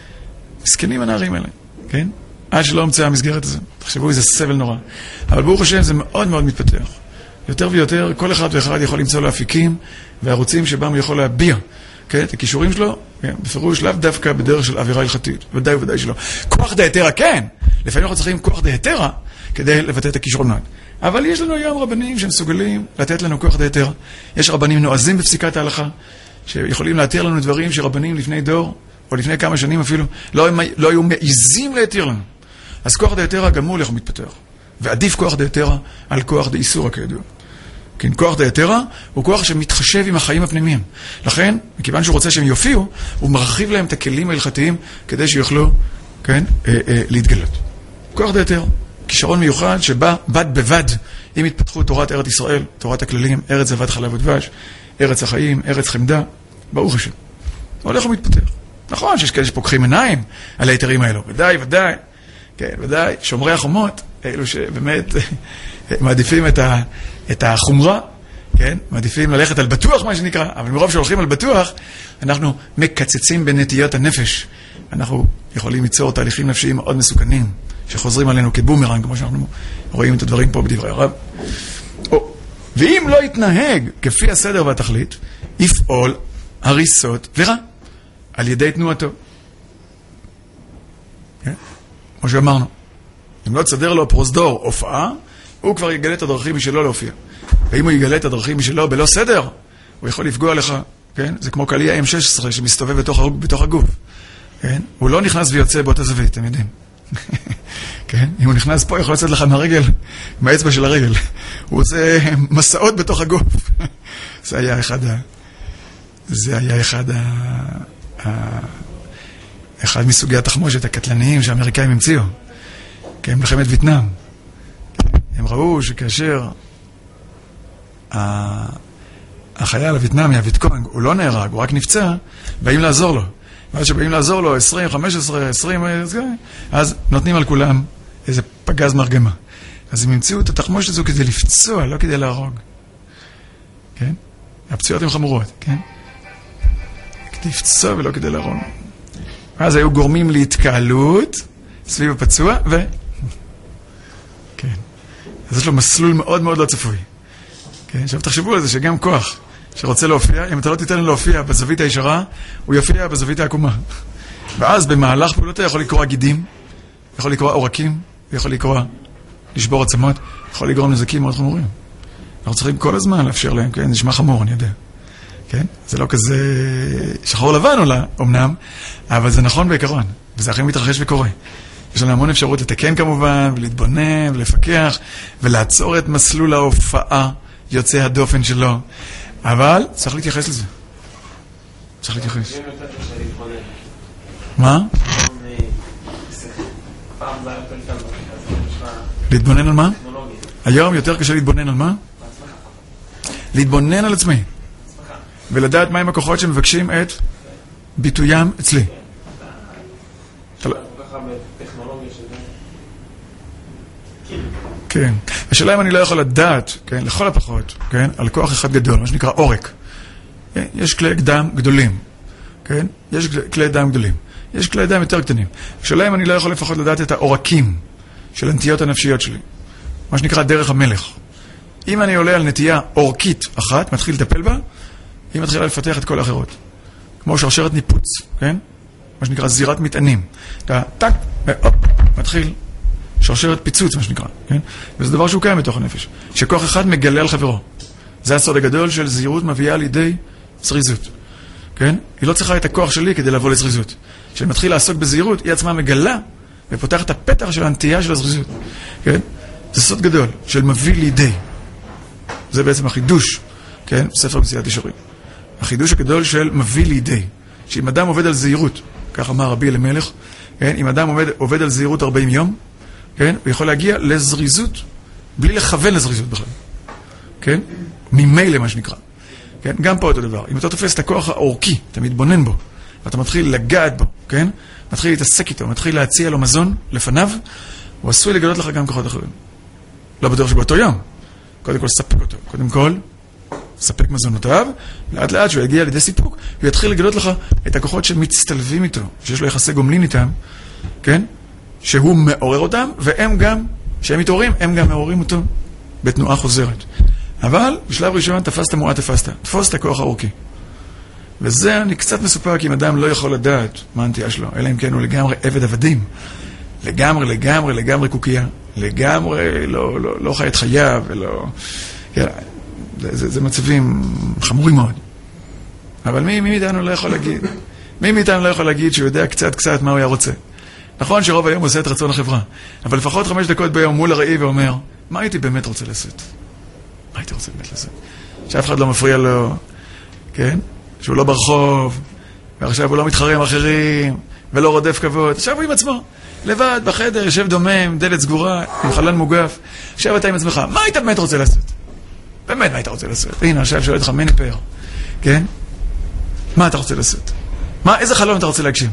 מסכנים הנערים האלה, כן? עד שלא המצאה המסגרת הזו. תחשבו איזה סבל נורא. אבל ברוך השם זה מאוד מאוד מתפתח. יותר ויותר, כל אחד ואחד יכול למצוא לו אפיקים, והערוצים שבהם הוא יכול להביע, כן? את הכישורים שלו, כן? בפירוש לאו דווקא בדרך של אווירה הלכתית. ודאי וודאי שלא. כוח דהיתרא, כן! לפעמים אנחנו צריכים כוח דהיתרא כדי לבטא את הכישרונות. אבל יש לנו היום רבנים שמסוגלים לתת לנו כוח דהיתרא. יש רבנים נועזים בפסיקת ההלכה, שיכולים להתיר לנו דברים שרבנים לפני דור, או לפני כמה שנים אפילו, לא היו מעיזים להתיר לנו. אז כוח דהיתרא גם הוא הולך ומתפתח. ועדיף כוח דהיתרא על כוח דאיסורא כידוע. כן, כוח דהיתרא הוא כוח שמתחשב עם החיים הפנימיים. לכן, מכיוון שהוא רוצה שהם יופיעו, הוא מרחיב להם את הכלים ההלכתיים כדי שיוכלו, כן, להתגלות. כוח דהיתרא, כישרון מיוחד שבא בד בבד עם התפתחות תורת ארץ ישראל, תורת הכללים, ארץ זבת חלב ודבש, ארץ החיים, ארץ חמדה, ברוך השם. הולך ומתפתח. נכון שיש כאלה שפוקחים עיניים על היתרים האלו, ודאי, כן, ודאי, שומרי החומות, אלו שבאמת מעדיפים את החומרה, כן, מעדיפים ללכת על בטוח מה שנקרא, אבל מרוב שהולכים על בטוח, אנחנו מקצצים בנטיות הנפש. אנחנו יכולים ליצור תהליכים נפשיים מאוד מסוכנים, שחוזרים עלינו כבומרנג, כמו שאנחנו רואים את הדברים פה בדברי הרב. ואם לא יתנהג כפי הסדר והתכלית, יפעול הריסות ורע על ידי תנועתו. כן? כמו שאמרנו, אם לא תסדר לו פרוזדור הופעה, הוא כבר יגלה את הדרכים משלו להופיע. ואם הוא יגלה את הדרכים משלו בלא סדר, הוא יכול לפגוע לך, כן? זה כמו קליע M16 שמסתובב בתוך הגוף. כן? הוא לא נכנס ויוצא באותה זווית, אתם יודעים. כן? אם הוא נכנס פה, יכול לצאת לך מהרגל, מהאצבע של הרגל. הוא עושה מסעות בתוך הגוף. זה היה אחד מסוגי התחמושת הקטלניים שהאמריקאים המציאו. כן, מלחמת וייטנאם. הם ראו שכאשר החייל הווייטנאמי, הווייטקונג, הוא לא נהרג, הוא רק נפצע, באים לעזור לו. ואז שבאים לעזור לו 20, 15, 20, אז נותנים על כולם איזה פגז מרגמה. אז הם המציאו את התחמושת הזו כדי לפצוע, לא כדי להרוג. כן? הפציעות הן חמורות, כן? כדי לפצוע ולא כדי להרוג. אז היו גורמים להתקהלות סביב הפצוע, כן. אז יש לו מסלול מאוד מאוד לא צפוי. כן? עכשיו תחשבו על זה שגם כוח שרוצה להופיע, אם אתה לא תיתן לו להופיע בזווית הישרה, הוא יופיע בזווית העקומה. ואז במהלך פעולותיה יכול לקרוא גידים, יכול לקרוא עורקים, יכול לקרוא לשבור עצמות, יכול לגרום נזקים מאוד חמורים. אנחנו צריכים כל הזמן לאפשר להם, כן? זה נשמע חמור, אני יודע. כן? זה לא כזה שחור לבן אולי, אמנם, אבל זה נכון בעיקרון, וזה הכי מתרחש וקורה. יש לנו המון אפשרות לתקן כמובן, ולהתבונן, ולפקח, ולעצור את מסלול ההופעה, יוצא הדופן שלו. אבל צריך להתייחס לזה. צריך להתייחס. מה? להתבונן על מה? היום יותר קשה להתבונן על מה? להתבונן על עצמי. ולדעת מהם הכוחות שמבקשים את ביטוים אצלי. כן. השאלה אם אני לא יכול לדעת, כן, לכל הפחות, כן, על כוח אחד גדול, מה שנקרא עורק. יש כלי דם גדולים, כן? יש כלי דם גדולים. יש כלי דם יותר קטנים. השאלה אם אני לא יכול לפחות לדעת את העורקים של הנטיות הנפשיות שלי. מה שנקרא דרך המלך. אם אני עולה על נטייה עורקית אחת, מתחיל לטפל בה, היא מתחילה לפתח את כל האחרות. כמו שרשרת ניפוץ, כן? מה שנקרא זירת מטענים. אתה טק, והופ, מתחיל שרשרת פיצוץ, מה שנקרא, כן? וזה דבר שהוא קיים בתוך הנפש. שכוח אחד מגלה על חברו. זה הסוד הגדול של זהירות מביאה לידי זריזות. כן? היא לא צריכה את הכוח שלי כדי לבוא לזריזות. כשאני מתחיל לעסוק בזהירות, היא עצמה מגלה ופותחת את הפתח של הנטייה של הזריזות. כן? זה סוד גדול של מביא לידי. זה בעצם החידוש, כן? ספר מסילת ישרים. החידוש הגדול של מביא לידי. שאם אדם עובד על זהירות, כך אמר רבי אלימלך, כן? אם אדם עובד על זהירות 40 יום, כן? הוא יכול להגיע לזריזות, בלי לכוון לזריזות בכלל. כן? ממילא מה שנקרא. כן? גם פה אותו דבר. אם אתה תופס את הכוח האורקי, אתה מתבונן בו, ואתה מתחיל לגעת בו, כן? מתחיל להתעסק איתו, מתחיל להציע לו מזון לפניו, הוא עשוי לגלות לך גם כוחות אחרים. לא בטוח שבאותו יום. קודם כל, ספק אותו. קודם כל, ספק מזונותיו, לאט לאט שהוא יגיע לידי סיפוק, הוא יתחיל לגלות לך את הכוחות שמצטלבים איתו, שיש לו יחסי גומלין איתם, כן? שהוא מעורר אותם, והם גם, שהם מתעוררים, הם גם מעוררים אותו בתנועה חוזרת. אבל בשלב ראשון תפסת מועט תפסת. תפוס את הכוח האורקי. וזה אני קצת מסופק אם אדם לא יכול לדעת מה הנטייה שלו, אלא אם כן הוא לגמרי עבד עבדים. לגמרי קוקייה. לגמרי לא חי את חייו ולא... זה מצבים חמורים מאוד. אבל מי מאיתנו לא יכול להגיד? מי מאיתנו לא יכול להגיד שהוא יודע קצת מה הוא היה רוצה? נכון שרוב היום עושה את רצון החברה, אבל לפחות 5 דקות ביום מול הראי ואומר, מה הייתי באמת רוצה לעשות? מה הייתי רוצה באמת לעשות? שאף אחד לא מפריע לו, כן? שהוא לא ברחוב, ועכשיו הוא לא מתחרה עם אחרים, ולא רודף כבוד. עכשיו הוא עם עצמו, לבד, בחדר, יושב דומם, דלת סגורה, עם חלון מוגף. עכשיו אתה עם עצמך, מה היית באמת רוצה לעשות? באמת מה היית רוצה לעשות? הנה, עכשיו שואל אותך מניפר, כן? מה אתה רוצה לעשות? איזה חלום אתה רוצה להגשים?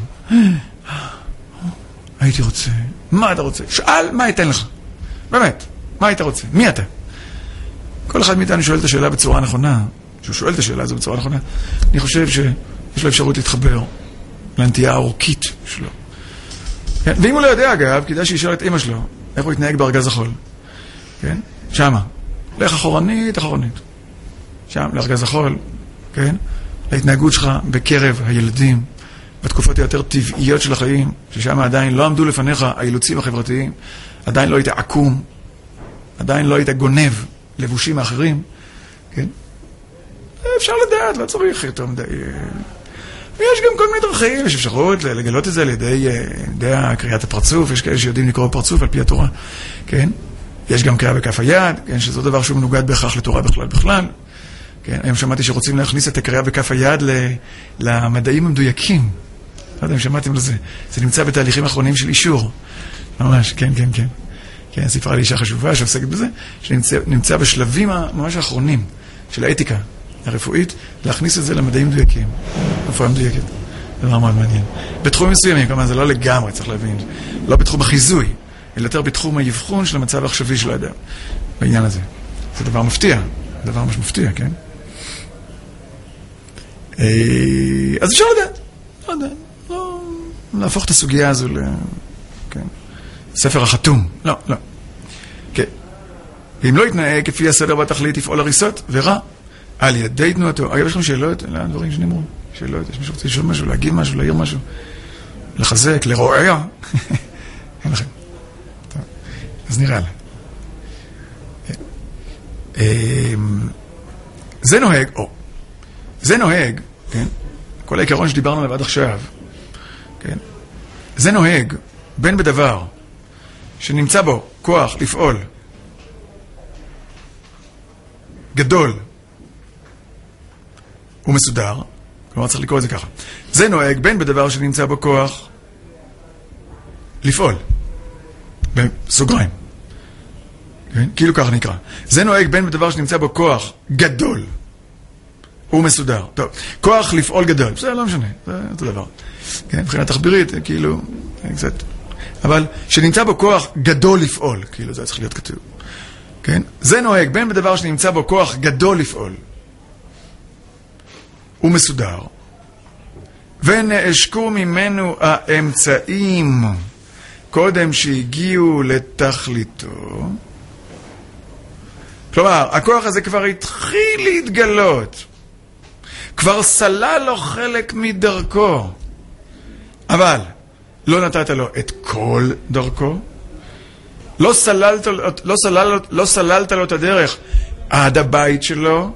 הייתי רוצה, מה אתה רוצה? שאל, מה ייתן לך? באמת, מה היית רוצה? מי אתה? כל אחד מאיתנו שואל את השאלה בצורה נכונה, שהוא שואל את השאלה הזו בצורה נכונה, אני חושב שיש לו אפשרות להתחבר לנטייה האורקית שלו. כן? ואם הוא לא יודע, אגב, כדאי שישאל את אמא שלו, איך הוא יתנהג בארגז החול. כן? שמה. לך אחורנית. שם, לארגז החול, כן? להתנהגות שלך בקרב הילדים, בתקופות היותר טבעיות של החיים, ששם עדיין לא עמדו לפניך האילוצים החברתיים, עדיין לא היית עקום, עדיין לא היית גונב לבושים האחרים, כן? אפשר לדעת, לא צריך יותר מדי. ויש גם כל מיני דרכים, יש אפשרות לגלות את זה על ידי קריאת הפרצוף, יש כאלה שיודעים לקרוא פרצוף על פי התורה, כן? יש גם קריאה בכף היד, כן? שזו דבר שהוא מנוגד בהכרח לתורה בכלל. כן? היום שמעתי שרוצים להכניס את הקריאה בכף היד למדעים המדויקים. לא יודע אם שמעתם לזה. זה נמצא בתהליכים האחרונים של אישור. ממש, כן. כן, סיפרה לי אישה חשובה שעוסקת בזה, שנמצא בשלבים ממש האחרונים של האתיקה הרפואית, להכניס את זה למדעים מדויקים. רפואה מדויקת. דבר מאוד מעניין. בתחומים מסוימים, כלומר, זה לא לגמרי, צריך להבין. לא בתחום החיזוי, אלא יותר בתחום האבחון של המצב העכשווי של האדם. בעניין הזה. זה דבר מפתיע. דבר ממש מפתיע, כן? אז אפשר לדעת. לא יודע. להפוך את הסוגיה הזו ספר החתום. לא. כן. אם לא יתנהג כפי הסדר בתכלית, יפעול הריסות ורע על ידי תנועתו. אגב, יש לכם שאלות על הדברים שנאמרו. שאלות, יש מישהו רוצה לשאול משהו, להגיד משהו, להעיר משהו, לחזק, לרועע. אין לכם. טוב. אז נראה לה. זה נוהג, כן? כל העיקרון שדיברנו עליו עד עכשיו, כן? זה נוהג בין בדבר שנמצא בו כוח לפעול גדול ומסודר, כלומר צריך לקרוא את זה ככה. זה נוהג בין בדבר שנמצא בו כוח לפעול, בסוגריים, כן? כאילו ככה נקרא. זה נוהג בין בדבר שנמצא בו כוח גדול ומסודר. טוב, כוח לפעול גדול, בסדר, לא משנה, זה אותו דבר. כן, מבחינה תחבירית, כאילו, קצת. אבל שנמצא בו כוח גדול לפעול, כאילו זה צריך להיות כתוב. כן? זה נוהג בין בדבר שנמצא בו כוח גדול לפעול ומסודר, ונעשקו ממנו האמצעים קודם שהגיעו לתכליתו. כלומר, הכוח הזה כבר התחיל להתגלות, כבר סלל לו חלק מדרכו, אבל לא נתת לו את כל דרכו, לא סללת לו את הדרך עד הבית שלו.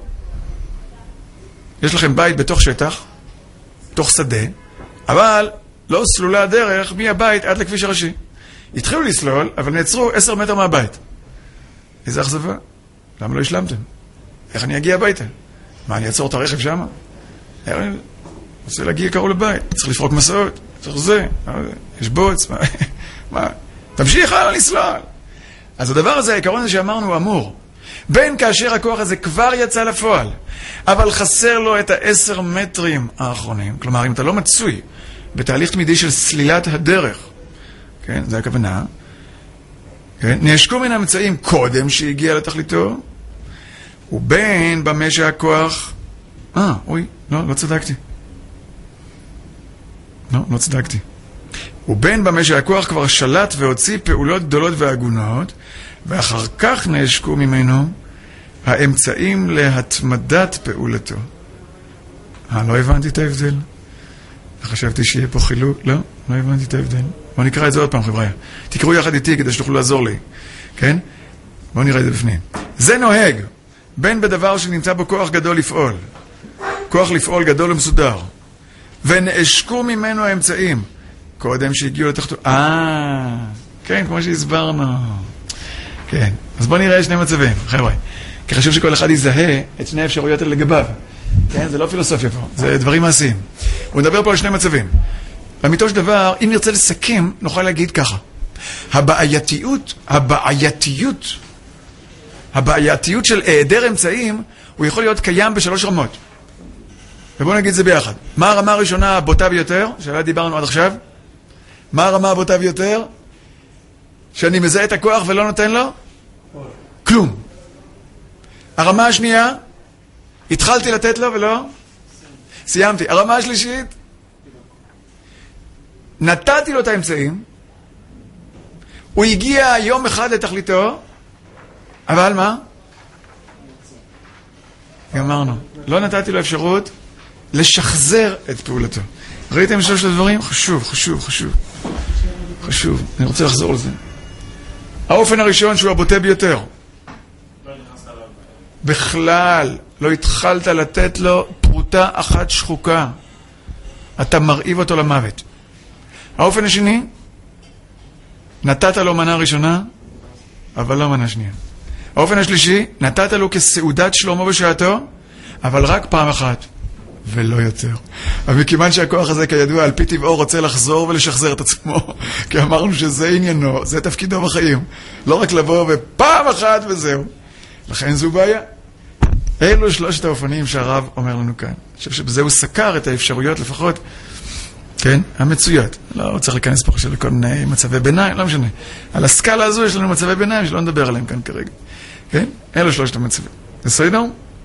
יש לכם בית בתוך שטח, תוך שדה, אבל לא סלולה הדרך מהבית עד לכביש הראשי. התחילו לסלול, אבל נעצרו 10 מטר מהבית. איזה אכזבה. למה לא השלמתם? איך אני אגיע הביתה? מה, אני אעצור את הרכב שם? אני רוצה להגיע קרוב לבית, צריך לפרוק מסעות, צריך זה, יש בוץ, מה? תמשיך הלאה לסלול. אז הדבר הזה, העיקרון הזה שאמרנו, הוא אמור. בין כאשר הכוח הזה כבר יצא לפועל, אבל חסר לו את 10 מטרים האחרונים, כלומר, אם אתה לא מצוי בתהליך תמידי של סלילת הדרך, כן, זה הכוונה, כן, נעשקו מן האמצעים קודם שהגיע לתכליתו, ובין במה שהכוח, לא צדקתי. לא צדקתי. ובין במה שהכוח כבר שלט והוציא פעולות גדולות והגונות, ואחר כך נעשקו ממנו האמצעים להתמדת פעולתו. לא הבנתי את ההבדל. חשבתי שיהיה פה חילוק. לא הבנתי את ההבדל. בואו נקרא את זה עוד פעם, חבר'ה. תקראו יחד איתי כדי שתוכלו לעזור לי. כן? בואו נראה את זה בפנים. זה נוהג בין בדבר שנמצא בו כוח גדול לפעול. כוח לפעול גדול ומסודר. ונעשקו ממנו האמצעים קודם שהגיעו לתחתו. כן, כמו שהסברנו. כן. אז בואו נראה שני מצבים, חבר'ה. כי חשוב שכל אחד יזהה את שני האפשרויות האלה לגביו. כן, זה לא פילוסופיה פה, זה דברים מעשיים. הוא מדבר פה על שני מצבים. לאמיתו של דבר, אם נרצה לסכם, נוכל להגיד ככה. הבעייתיות של היעדר אמצעים, הוא יכול להיות קיים ב3 רמות. ובואו נגיד זה ביחד. מה הרמה הראשונה הבוטה ביותר, שעליה דיברנו עד עכשיו? מה הרמה הבוטה ביותר? שאני מזהה את הכוח ולא נותן לו? כלום. הרמה השנייה, התחלתי לתת לו ולא? סיימתי. הרמה השלישית, נתתי לו את האמצעים, הוא הגיע יום אחד לתכליתו, אבל מה? גמרנו. לא נתתי לו אפשרות לשחזר את פעולתו. ראיתם 3 הדברים? חשוב. אני רוצה לחזור לזה. האופן הראשון שהוא הבוטה ביותר. בכלל, לא התחלת לתת לו פרוטה אחת שחוקה. אתה מרעיב אותו למוות. האופן השני, נתת לו מנה ראשונה, אבל לא מנה שנייה. האופן השלישי, נתת לו כסעודת שלמה בשעתו, אבל רק פעם אחת, ולא יותר. אבל מכיוון שהכוח הזה כידוע על פי טבעו רוצה לחזור ולשחזר את עצמו, כי אמרנו שזה עניינו, זה תפקידו בחיים. לא רק לבוא ופעם אחת וזהו. לכן זו בעיה. אלו 3 האופנים שהרב אומר לנו כאן. אני חושב שבזה הוא סקר את האפשרויות לפחות, כן, המצויות. לא צריך להיכנס פה של כל מיני מצבי ביניים, לא משנה. על הסקאלה הזו יש לנו מצבי ביניים שלא נדבר עליהם כאן כרגע. כן? אלו 3 המצבים. בסדר?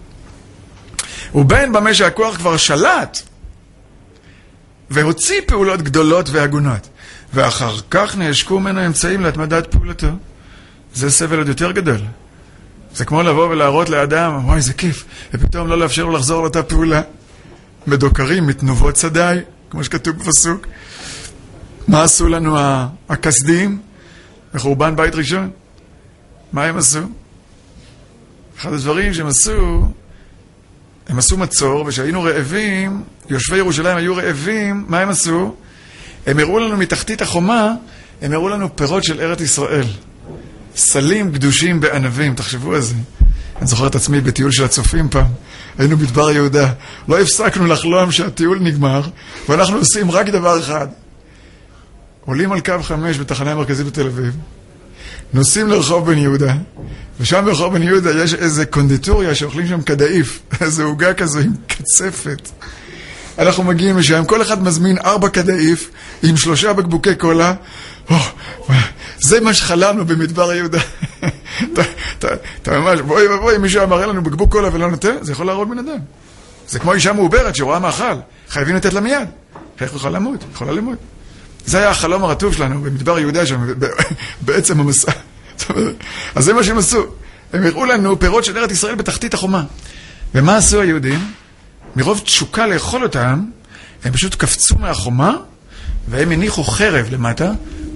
ובין במה שהכוח כבר שלט, והוציא פעולות גדולות והגונות, ואחר כך נעשקו ממנו אמצעים להתמדת פעולתו. זה סבל עוד יותר גדול. זה כמו לבוא ולהראות לאדם, וואי, זה כיף, ופתאום לא לאפשר לו לחזור לאותה פעולה. מדוקרים, מתנובות שדאי, כמו שכתוב בפסוק. מה עשו לנו הכסדים בחורבן בית ראשון? מה הם עשו? אחד הדברים שהם עשו, הם עשו מצור, ושהיינו רעבים, יושבי ירושלים היו רעבים, מה הם עשו? הם הראו לנו מתחתית החומה, הם הראו לנו פירות של ארץ ישראל. סלים קדושים בענבים, תחשבו על זה. אני זוכר את עצמי בטיול של הצופים פעם, היינו בדבר יהודה, לא הפסקנו לחלום שהטיול נגמר, ואנחנו עושים רק דבר אחד. עולים על קו 5 בתחנה המרכזית בתל אביב, נוסעים לרחוב בן יהודה, ושם ברחוב בן יהודה יש איזה קונדיטוריה שאוכלים שם קדאיף, איזה הוגה כזו עם קצפת. אנחנו מגיעים לשם, כל אחד מזמין 4 קדאיף עם 3 בקבוקי קולה. זה מה שחלמנו במדבר יהודה. אתה ממש, בואי, מישהו אמר לנו בקבוק קולה ולא נותן, זה יכול להרוג בן אדם. זה כמו אישה מעוברת שרואה מאכל, חייבים לתת לה מיד. איך הוא יכול למות? יכולה למות. זה היה החלום הרטוב שלנו במדבר יהודה שם, בעצם המסע. אז זה מה שהם עשו. הם הראו לנו פירות של ארץ ישראל בתחתית החומה. ומה עשו היהודים? מרוב תשוקה לאכול אותם, הם פשוט קפצו מהחומה, והם הניחו חרב למטה,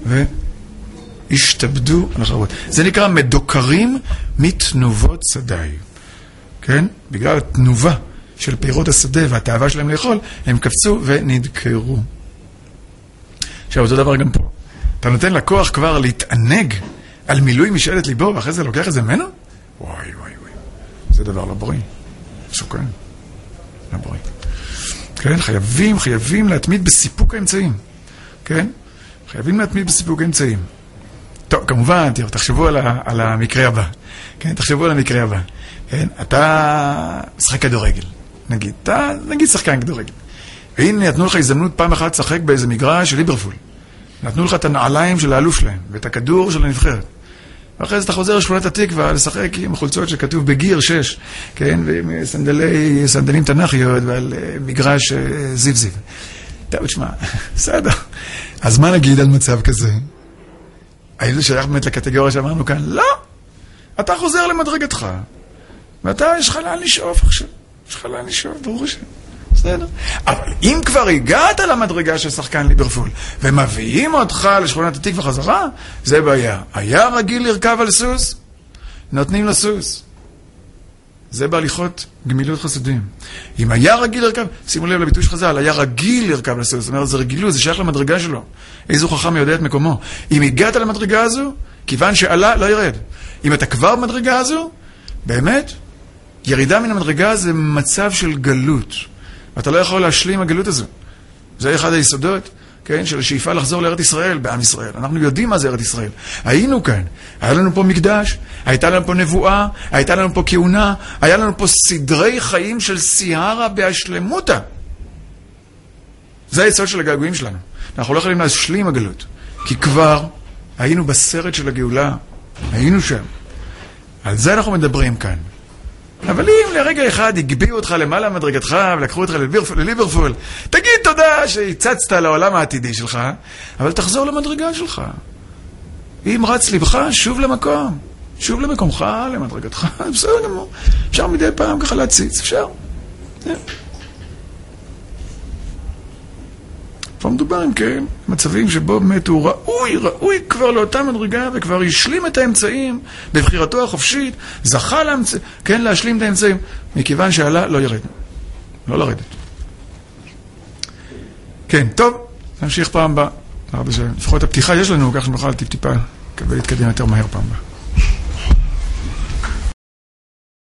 והשתבדו על החרבות. זה נקרא מדוקרים מתנובות שדי. כן? בגלל התנובה של פירות השדה והתאווה שלהם לאכול, הם קפצו ונדקרו. עכשיו, אותו דבר גם פה. אתה נותן לקוח כבר להתענג על מילוי משאלת ליבו, ואחרי זה לוקח את זה ממנו? וואי. זה דבר לא בריא. סוכן. לא בריא. כן? חייבים להתמיד בסיפוק האמצעים. כן? חייבים להתמיד בסיפוק האמצעים. טוב, כמובן, תחשבו על המקרה הבא. כן? תחשבו על המקרה הבא. כן? אתה משחק כדורגל. נגיד שחקן כדורגל. והנה, נתנו לך הזדמנות פעם אחת לשחק באיזה מגרש של ליברפול. נתנו לך את הנעליים של האלוף שלהם, ואת הכדור של הנבחרת. ואחרי זה אתה חוזר לשכונת התקווה לשחק עם חולצות שכתוב בגיר 6, כן? ועם סנדלים תנ"כיות, ועל מגרש זיו. טוב, תשמע, בסדר. אז מה נגיד על מצב כזה? האם זה שייך באמת לקטגוריה שאמרנו כאן? לא! אתה חוזר למדרגתך, ואתה יש לך לאן לשאוף עכשיו. יש לך לאן לשאוף, ברור השם. בסדר. אבל אם כבר הגעת למדרגה של שחקן ליברפול, ומביאים אותך לשכונת התקווה חזרה, זה בעיה. היה רגיל לרכב על סוס, נותנים לסוס. זה בהליכות גמילות חסדים. אם היה רגיל לרכב, שימו לב לביטוי שחז"ל, היה רגיל לרכב על סוס, זאת אומרת, זה רגילות, זה שייך למדרגה שלו. איזו חכם יודע את מקומו. אם הגעת למדרגה הזו, כיוון שעלה, לא ירד. אם אתה כבר במדרגה הזו, באמת, ירידה מן המדרגה זה מצב של גלות. אתה לא יכול להשלים הגלות הזו. זה אחד היסודות, כן, של השאיפה לחזור לארץ ישראל, בעם ישראל. אנחנו יודעים מה זה ארץ ישראל. היינו כאן. היה לנו פה מקדש, הייתה לנו פה נבואה, הייתה לנו פה כהונה, היה לנו פה סדרי חיים של סיירה בהשלמותה. זה היסוד של הגעגועים שלנו. אנחנו לא יכולים להשלים הגלות, כי כבר היינו בסרט של הגאולה. היינו שם. על זה אנחנו מדברים כאן. אבל אם לרגע אחד הגביאו אותך למעלה מדרגתך ולקחו אותך לליברפול, תגיד תודה שהצצת לעולם העתידי שלך, אבל תחזור למדרגה שלך. אם רץ לבך, שוב למקום. שוב למקומך, למדרגתך, בסדר גמור. אפשר מדי פעם ככה להציץ, אפשר. פה מדובר עם כן, מצבים שבו באמת הוא ראוי כבר לאותה מדרגה, וכבר השלים את האמצעים בבחירתו החופשית, זכה כן, להשלים את האמצעים, מכיוון שעלה לא ירד. לא לרדת. כן, טוב, נמשיך פעם הבאה. לפחות הפתיחה יש לנו, כך שנוכל טיפה להתקדם יותר מהר פעם הבאה.